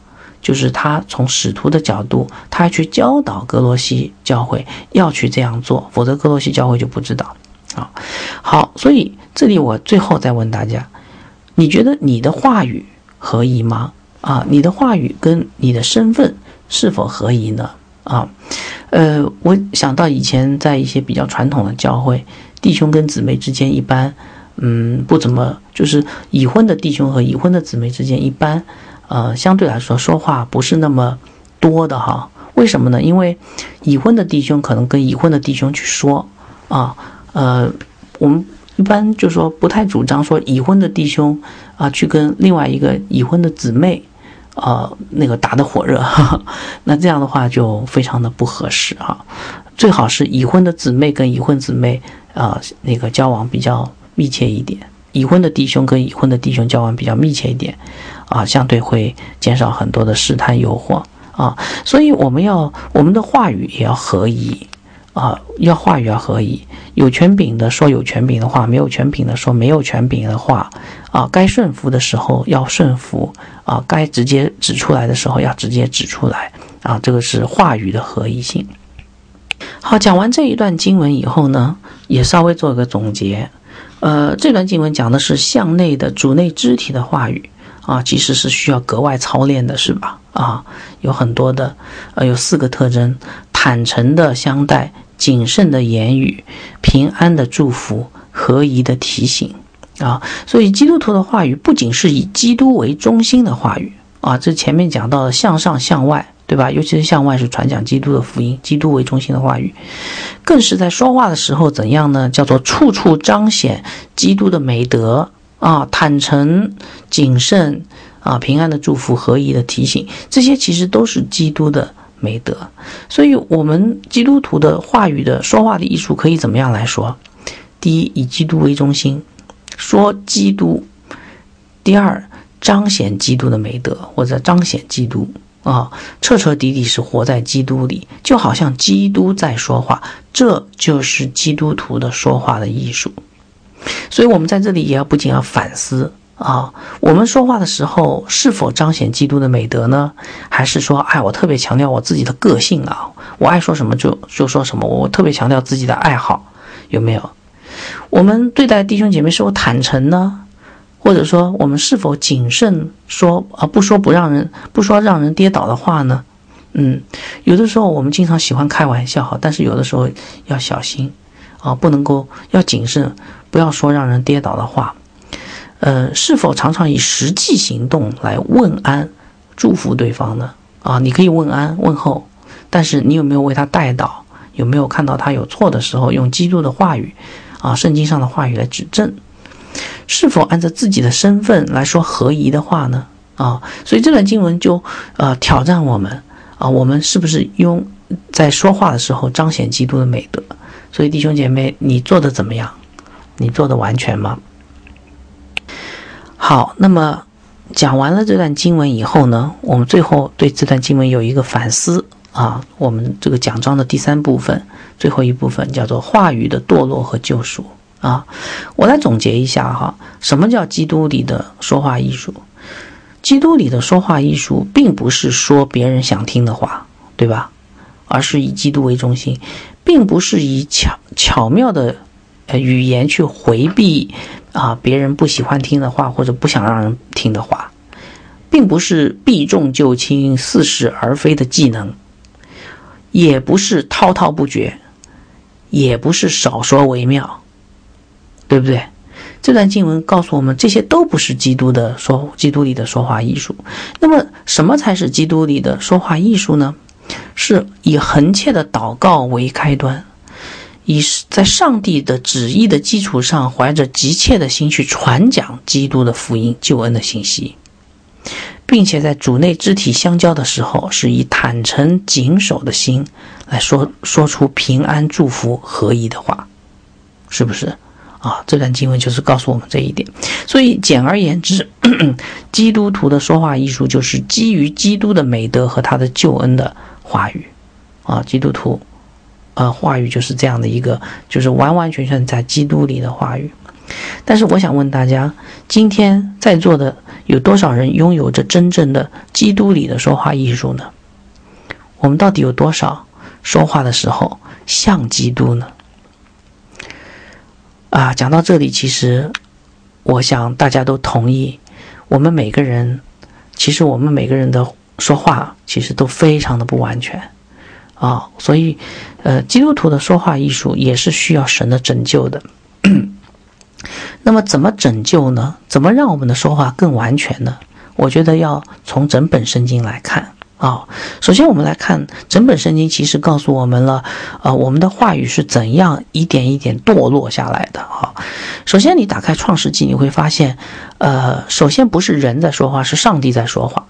就是他从使徒的角度，他去教导哥罗西教会要去这样做，否则哥罗西教会就不知道。好，所以这里我最后再问大家，你觉得你的话语合宜吗？你的话语跟你的身份是否合宜呢？我想到以前在一些比较传统的教会，弟兄跟姊妹之间一般不怎么，就是已婚的弟兄和已婚的姊妹之间一般相对来说说话不是那么多的哈。为什么呢？因为已婚的弟兄可能跟已婚的弟兄去说我们一般就说不太主张说已婚的弟兄去跟另外一个已婚的姊妹那个打得火热那这样的话就非常的不合适最好是已婚的姊妹跟已婚姊妹那个交往比较密切一点，已婚的弟兄跟已婚的弟兄交往比较密切一点相对会减少很多的试探诱惑所以我们的话语也要合宜话语要合宜，有权柄的说有权柄的话，没有权柄的说没有权柄的话该顺服的时候要顺服该直接指出来的时候要直接指出来这个是话语的合宜性。好，讲完这一段经文以后呢，也稍微做一个总结。这段经文讲的是向内的主内肢体的话语其实是需要格外操练的，是吧？有很多的有4个特征：坦诚的相待，谨慎的言语，平安的祝福，合宜的提醒所以基督徒的话语不仅是以基督为中心的话语这前面讲到的向上向外，对吧？尤其是向外是传讲基督的福音，基督为中心的话语，更是在说话的时候怎样呢？叫做处处彰显基督的美德坦诚、谨慎平安的祝福，合宜的提醒，这些其实都是基督的美德。所以我们基督徒的话语的说话的艺术可以怎么样来说？第一，以基督为中心，说基督；第二，彰显基督的美德，或者彰显基督彻彻底底是活在基督里，就好像基督在说话，这就是基督徒的说话的艺术。所以我们在这里也不仅要反思我们说话的时候是否彰显基督的美德呢？还是说我特别强调我自己的个性我爱说什么就说什么，我特别强调自己的爱好，有没有？我们对待弟兄姐妹是否坦诚呢？或者说我们是否谨慎说不说让人跌倒的话呢？有的时候我们经常喜欢开玩笑但是有的时候要小心不能够要谨慎，不要说让人跌倒的话。是否常常以实际行动来问安祝福对方呢？你可以问安问候，但是你有没有为他代祷？有没有看到他有错的时候用基督的话语圣经上的话语来指正？是否按照自己的身份来说合宜的话呢？所以这段经文就挑战我们我们是不是在说话的时候彰显基督的美德？所以弟兄姐妹，你做的怎么样？你做的完全吗？好，那么讲完了这段经文以后呢，我们最后对这段经文有一个反思我们这个讲章的第3部分，最后一部分叫做话语的堕落和救赎我来总结一下什么叫基督里的说话艺术？基督里的说话艺术并不是说别人想听的话，对吧？而是以基督为中心，并不是以巧妙的语言去回避别人不喜欢听的话或者不想让人听的话，并不是避重就轻似是而非的技能，也不是滔滔不绝，也不是少说为妙，对不对？这段经文告诉我们，这些都不是基督里的说话艺术。那么什么才是基督里的说话艺术呢？是以恒切的祷告为开端，以在上帝的旨意的基础上，怀着急切的心去传讲基督的福音救恩的信息，并且在主内肢体相交的时候，是以坦诚谨守的心来说出平安祝福合宜的话，是不是这段经文就是告诉我们这一点。所以简而言之基督徒的说话艺术就是基于基督的美德和他的救恩的话语基督徒话语就是这样的一个，就是完完全全在基督里的话语。 但是我想问大家，今天在座的有多少人拥有着真正的基督里的说话艺术呢？我们到底有多少说话的时候像基督呢？讲到这里，其实我想大家都同意，我们每个人的说话其实都非常的不完全所以基督徒的说话艺术也是需要神的拯救的。那么怎么拯救呢？怎么让我们的说话更完全呢？我觉得要从整本圣经来看首先我们来看整本圣经，其实告诉我们了我们的话语是怎样一点一点堕落下来的首先你打开创世纪，你会发现首先不是人在说话，是上帝在说话。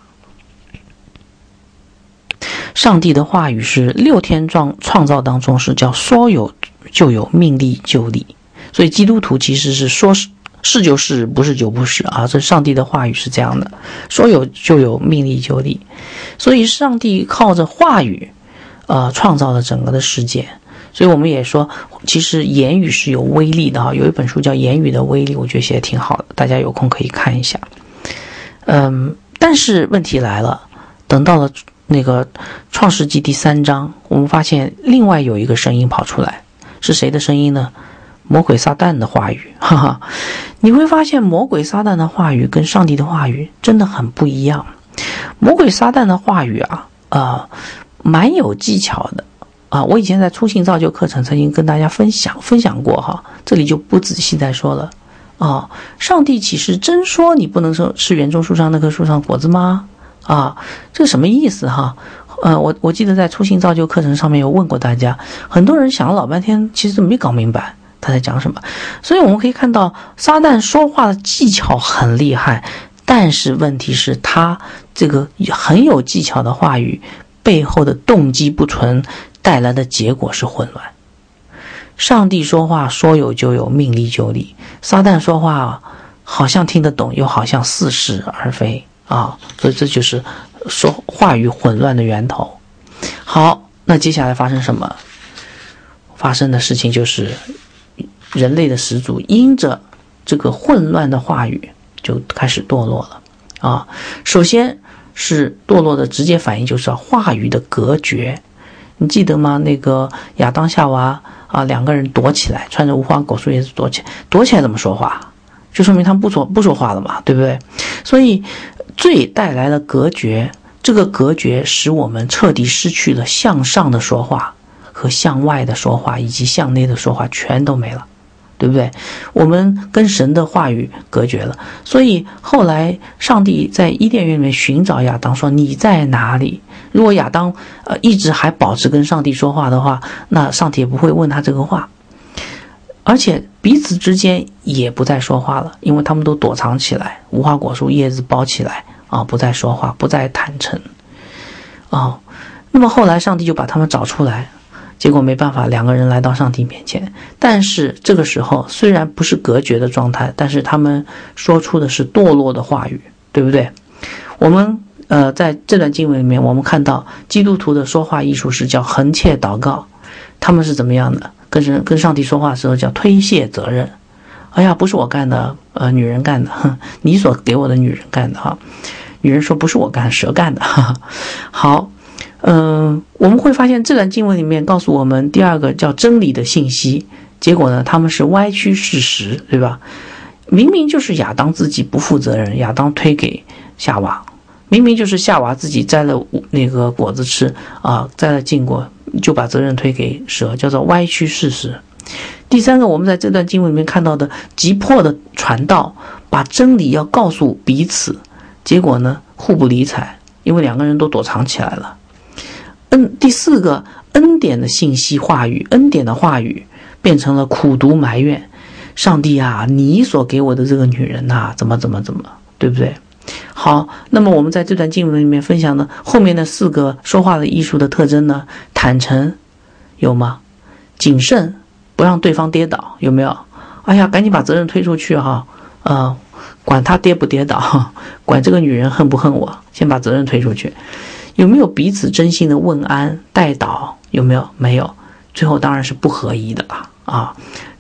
上帝的话语是6天创造当中是叫说有就有，命立就立。所以基督徒其实是说是就是，不是就不是这上帝的话语是这样的，说有就有，命立就立。所以上帝靠着话语创造了整个的世界。所以我们也说其实言语是有威力的有一本书叫《言语的威力》，我觉得写得挺好的，大家有空可以看一下。但是问题来了，等到了那个创世纪第3章，我们发现另外有一个声音跑出来，是谁的声音呢？魔鬼撒旦的话语你会发现魔鬼撒旦的话语跟上帝的话语真的很不一样。魔鬼撒旦的话语蛮有技巧的我以前在初信造就课程曾经跟大家分享过这里就不仔细再说了上帝岂是真说你不能吃园中树上那棵树上果子吗？这什么意思我记得在初信造就课程上面有问过大家，很多人想了老半天其实没搞明白他在讲什么。所以我们可以看到撒旦说话的技巧很厉害，但是问题是他这个很有技巧的话语背后的动机不纯，带来的结果是混乱。上帝说话说有就有，命立就立，撒旦说话好像听得懂，又好像似是而非所以这就是说话语混乱的源头。好，那接下来发生什么？发生的事情就是人类的始祖因着这个混乱的话语就开始堕落了首先是堕落的直接反应就是话语的隔绝。你记得吗？那个亚当夏娃两个人躲起来，穿着无花果树叶子躲起来怎么说话？就说明他们不说话了嘛，对不对？所以罪带来了隔绝，这个隔绝使我们彻底失去了向上的说话和向外的说话以及向内的说话，全都没了，对不对？我们跟神的话语隔绝了。所以后来上帝在伊甸园里面寻找亚当，说你在哪里？如果亚当一直还保持跟上帝说话的话，那上帝也不会问他这个话，而且彼此之间也不再说话了，因为他们都躲藏起来，无花果树叶子包起来不再说话，不再坦诚那么后来上帝就把他们找出来，结果没办法，两个人来到上帝面前，但是这个时候虽然不是隔绝的状态，但是他们说出的是堕落的话语，对不对？我们在这段经文里面，我们看到基督徒的说话艺术是叫横切祷告，他们是怎么样的？跟上帝说话的时候叫推卸责任。哎呀，不是我干的，女人干的，你所给我的女人干的女人说不是我干，蛇干的好，我们会发现这段经文里面告诉我们第二个叫真理的信息，结果呢，他们是歪曲事实，对吧？明明就是亚当自己不负责任，亚当推给夏娃，明明就是夏娃自己摘了那个果子吃摘了禁果，就把责任推给蛇，叫做歪曲事实。第三个，我们在这段经文里面看到的急迫的传道，把真理要告诉彼此，结果呢互不理睬，因为两个人都躲藏起来了。第四个，恩典的信息话语，恩典的话语变成了苦毒埋怨，上帝啊，你所给我的这个女人怎么，对不对？好，那么我们在这段经文里面分享的后面的4个说话的艺术的特征呢？坦诚有吗？谨慎，不让对方跌倒，有没有？哎呀，赶紧把责任推出去管他跌不跌倒，管这个女人恨不恨我，先把责任推出去。有没有彼此真心的问安带祷？有没有？没有。最后当然是不合一的了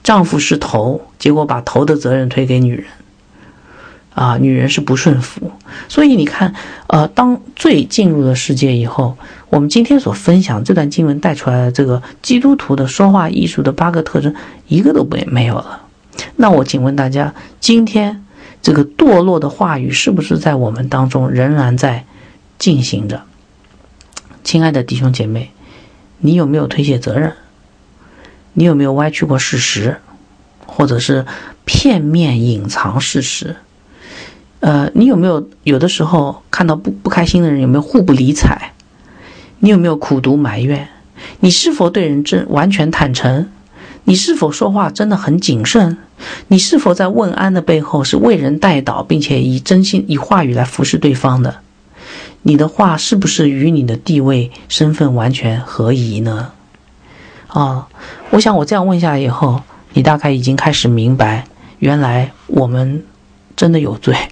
丈夫是头，结果把头的责任推给女人，女人是不顺服。所以你看，当罪进入了世界以后，我们今天所分享这段经文带出来的这个基督徒的说话艺术的8个特征，一个都没有了。那我请问大家，今天这个堕落的话语是不是在我们当中仍然在进行着？亲爱的弟兄姐妹，你有没有推卸责任？你有没有歪曲过事实，或者是片面隐藏事实？你有没有的时候看到不开心的人，有没有互不理睬？你有没有苦毒埋怨？你是否对人完全坦诚？你是否说话真的很谨慎？你是否在问安的背后是为人代祷，并且以真心以话语来服侍对方的？你的话是不是与你的地位身份完全合宜呢？我想我这样问下来以后，你大概已经开始明白，原来我们真的有罪，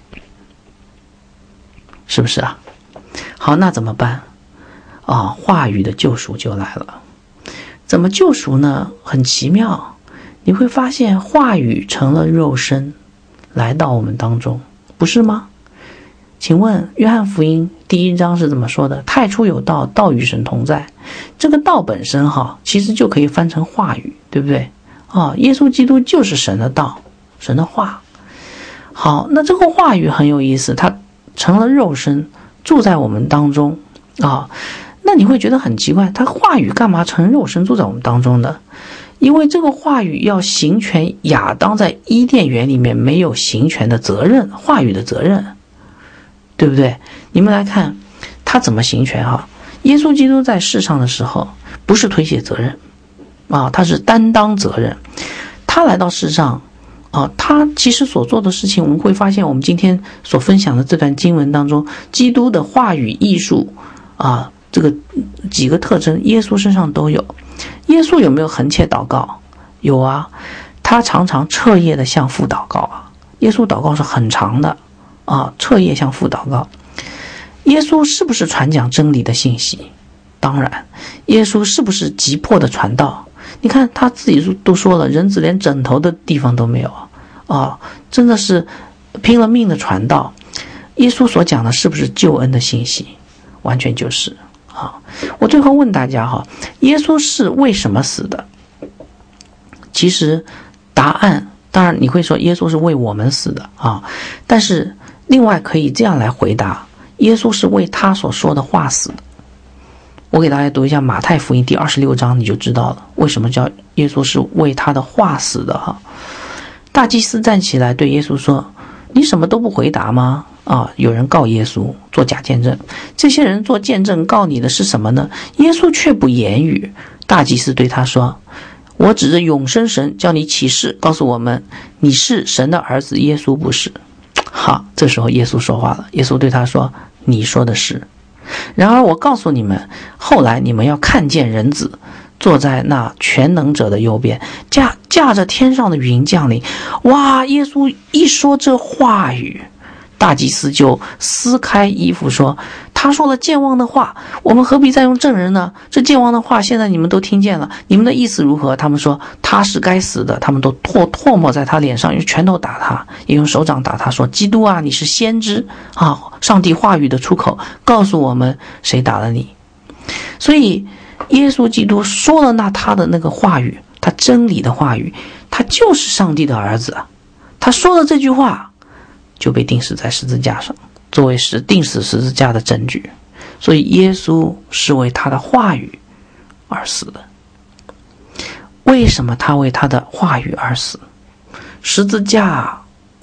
是不是啊？好，那怎么办？话语的救赎就来了。怎么救赎呢？很奇妙，你会发现话语成了肉身来到我们当中，不是吗？请问约翰福音第1章是怎么说的？太初有道，道与神同在。这个道本身其实就可以翻成话语，对不对？耶稣基督就是神的道，神的话。好，那这个话语很有意思，它成了肉身住在我们当中那你会觉得很奇怪，他话语干嘛成肉身住在我们当中呢？因为这个话语要行权亚当在伊甸园里面没有行权的责任，话语的责任，对不对？你们来看他怎么行权耶稣基督在世上的时候不是推卸责任他是担当责任。他来到世上他其实所做的事情，我们会发现我们今天所分享的这段经文当中，基督的话语艺术这个几个特征耶稣身上都有。耶稣有没有横切祷告？有啊，他常常彻夜的向父祷告耶稣祷告是很长的彻夜向父祷告。耶稣是不是传讲真理的信息？当然。耶稣是不是急迫的传道？你看他自己都说了，人子连枕头的地方都没有真的是拼了命的传道。耶稣所讲的是不是救恩的信息？完全就是我最后问大家耶稣是为什么死的？其实答案，当然你会说耶稣是为我们死的但是另外可以这样来回答，耶稣是为他所说的话死的。我给大家读一下马太福音第26章，你就知道了为什么叫耶稣是为他的话死的大祭司站起来对耶稣说，你什么都不回答吗？有人告耶稣做假见证，这些人做见证告你的是什么呢？耶稣却不言语。大祭司对他说，我指着永生神叫你起誓，告诉我们你是神的儿子。耶稣不是。好，这时候耶稣说话了，耶稣对他说，你说的是。然而我告诉你们，后来你们要看见人子坐在那全能者的右边，驾着天上的云降临。哇，耶稣一说这话语，大祭司就撕开衣服说，他说了僭妄的话，我们何必再用证人呢？这僭妄的话现在你们都听见了，你们的意思如何？他们说他是该死的，他们都唾沫在他脸上，用拳头打他，也用手掌打他，说基督啊，你是先知上帝话语的出口，告诉我们谁打了你。所以耶稣基督说了他的那个话语，他真理的话语，他就是上帝的儿子他说了这句话就被钉死在十字架上，作为钉死十字架的证据。所以耶稣是为他的话语而死的。为什么他为他的话语而死？十字架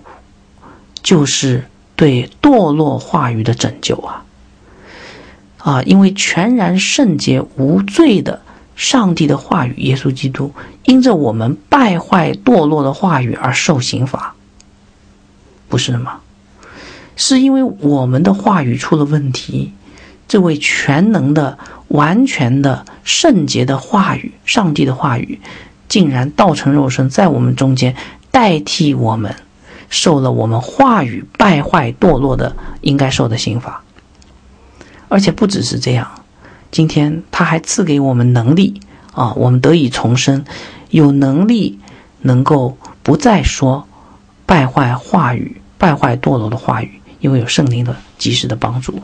就是对堕落话语的拯救因为全然圣洁无罪的上帝的话语耶稣基督，因着我们败坏堕落的话语而受刑罚，不是吗？是因为我们的话语出了问题，这位全能的完全的圣洁的话语，上帝的话语竟然道成肉身，在我们中间代替我们受了我们话语败坏堕落的应该受的刑罚。而且不只是这样，今天他还赐给我们能力我们得以重生，有能力能够不再说败坏话语、败坏堕落的话语，因为有圣灵的及时的帮助。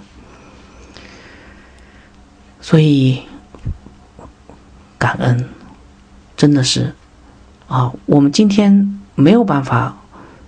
所以感恩真的是我们今天没有办法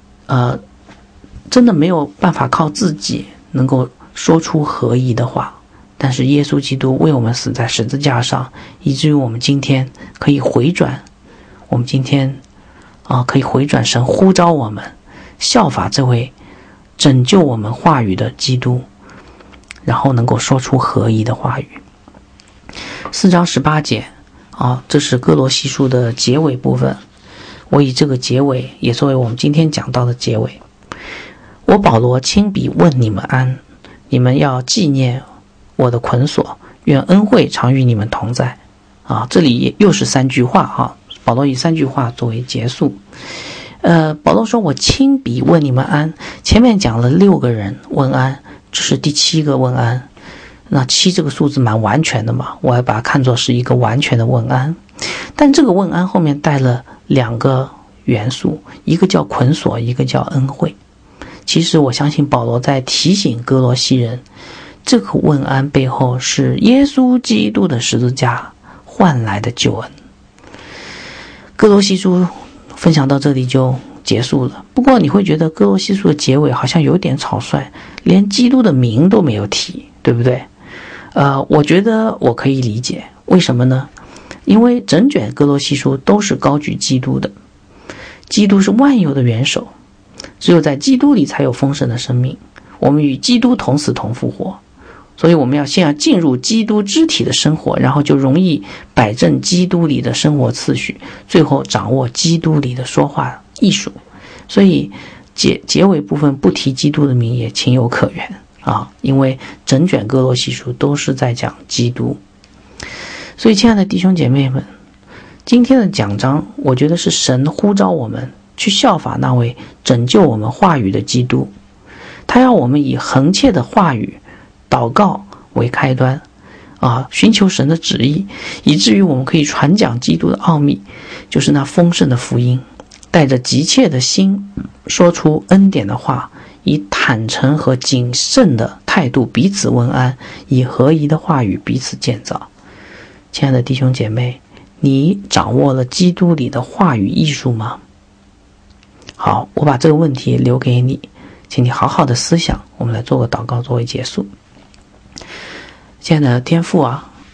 真的没有办法靠自己能够说出合宜的话，但是耶稣基督为我们死在十字架上，以至于我们今天可以回转，我们今天可以回转，神呼召我们效法这位拯救我们话语的基督，然后能够说出合宜的话语。4章18节这是哥罗西书的结尾部分，我以这个结尾也作为我们今天讲到的结尾。我保罗亲笔问你们安，你们要纪念我的捆锁，愿恩惠常与你们同在。这里又是3句话保罗以3句话作为结束。保罗说我亲笔问你们安，前面讲了6个人问安，这是第7个问安。那7这个数字蛮完全的嘛，我还把它看作是一个完全的问安。但这个问安后面带了2个元素，一个叫捆锁，一个叫恩惠。其实我相信保罗在提醒哥罗西人，这个问安背后是耶稣基督的十字架换来的救恩。哥罗西书分享到这里就结束了。不过你会觉得哥罗西书的结尾好像有点草率，连基督的名都没有提，对不对？我觉得我可以理解，为什么呢？因为整卷哥罗西书都是高举基督的，基督是万有的元首，只有在基督里才有丰盛的生命，我们与基督同死同复活，所以我们先要进入基督肢体的生活，然后就容易摆正基督里的生活次序，最后掌握基督里的说话艺术。所以结尾部分不提基督的名也情有可原因为整卷哥罗西书都是在讲基督。所以亲爱的弟兄姐妹们，今天的讲章我觉得是神呼召我们去效法那位拯救我们话语的基督，他要我们以恒切的话语祷告为开端寻求神的旨意，以至于我们可以传讲基督的奥秘，就是那丰盛的福音，带着急切的心说出恩典的话，以坦诚和谨慎的态度彼此问安，以合宜的话语彼此建造。亲爱的弟兄姐妹，你掌握了基督里的话语艺术吗？好，我把这个问题留给你，请你好好的思想，我们来做个祷告作为结束。亲爱的天父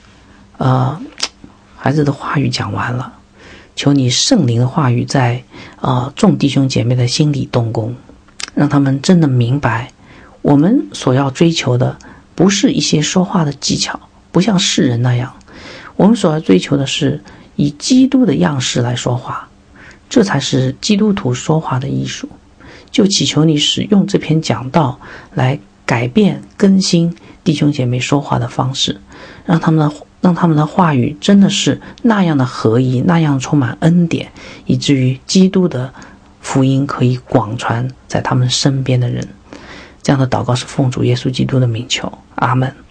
孩子的话语讲完了，求你圣灵的话语在众弟兄姐妹的心里动工，让他们真的明白，我们所要追求的不是一些说话的技巧，不像世人那样，我们所要追求的是以基督的样式来说话，这才是基督徒说话的艺术。就祈求你使用这篇讲道来改变更新弟兄姐妹说话的方式，让他们的话语真的是那样的合宜，那样充满恩典，以至于基督的福音可以广传在他们身边的人。这样的祷告是奉主耶稣基督的名求，阿们。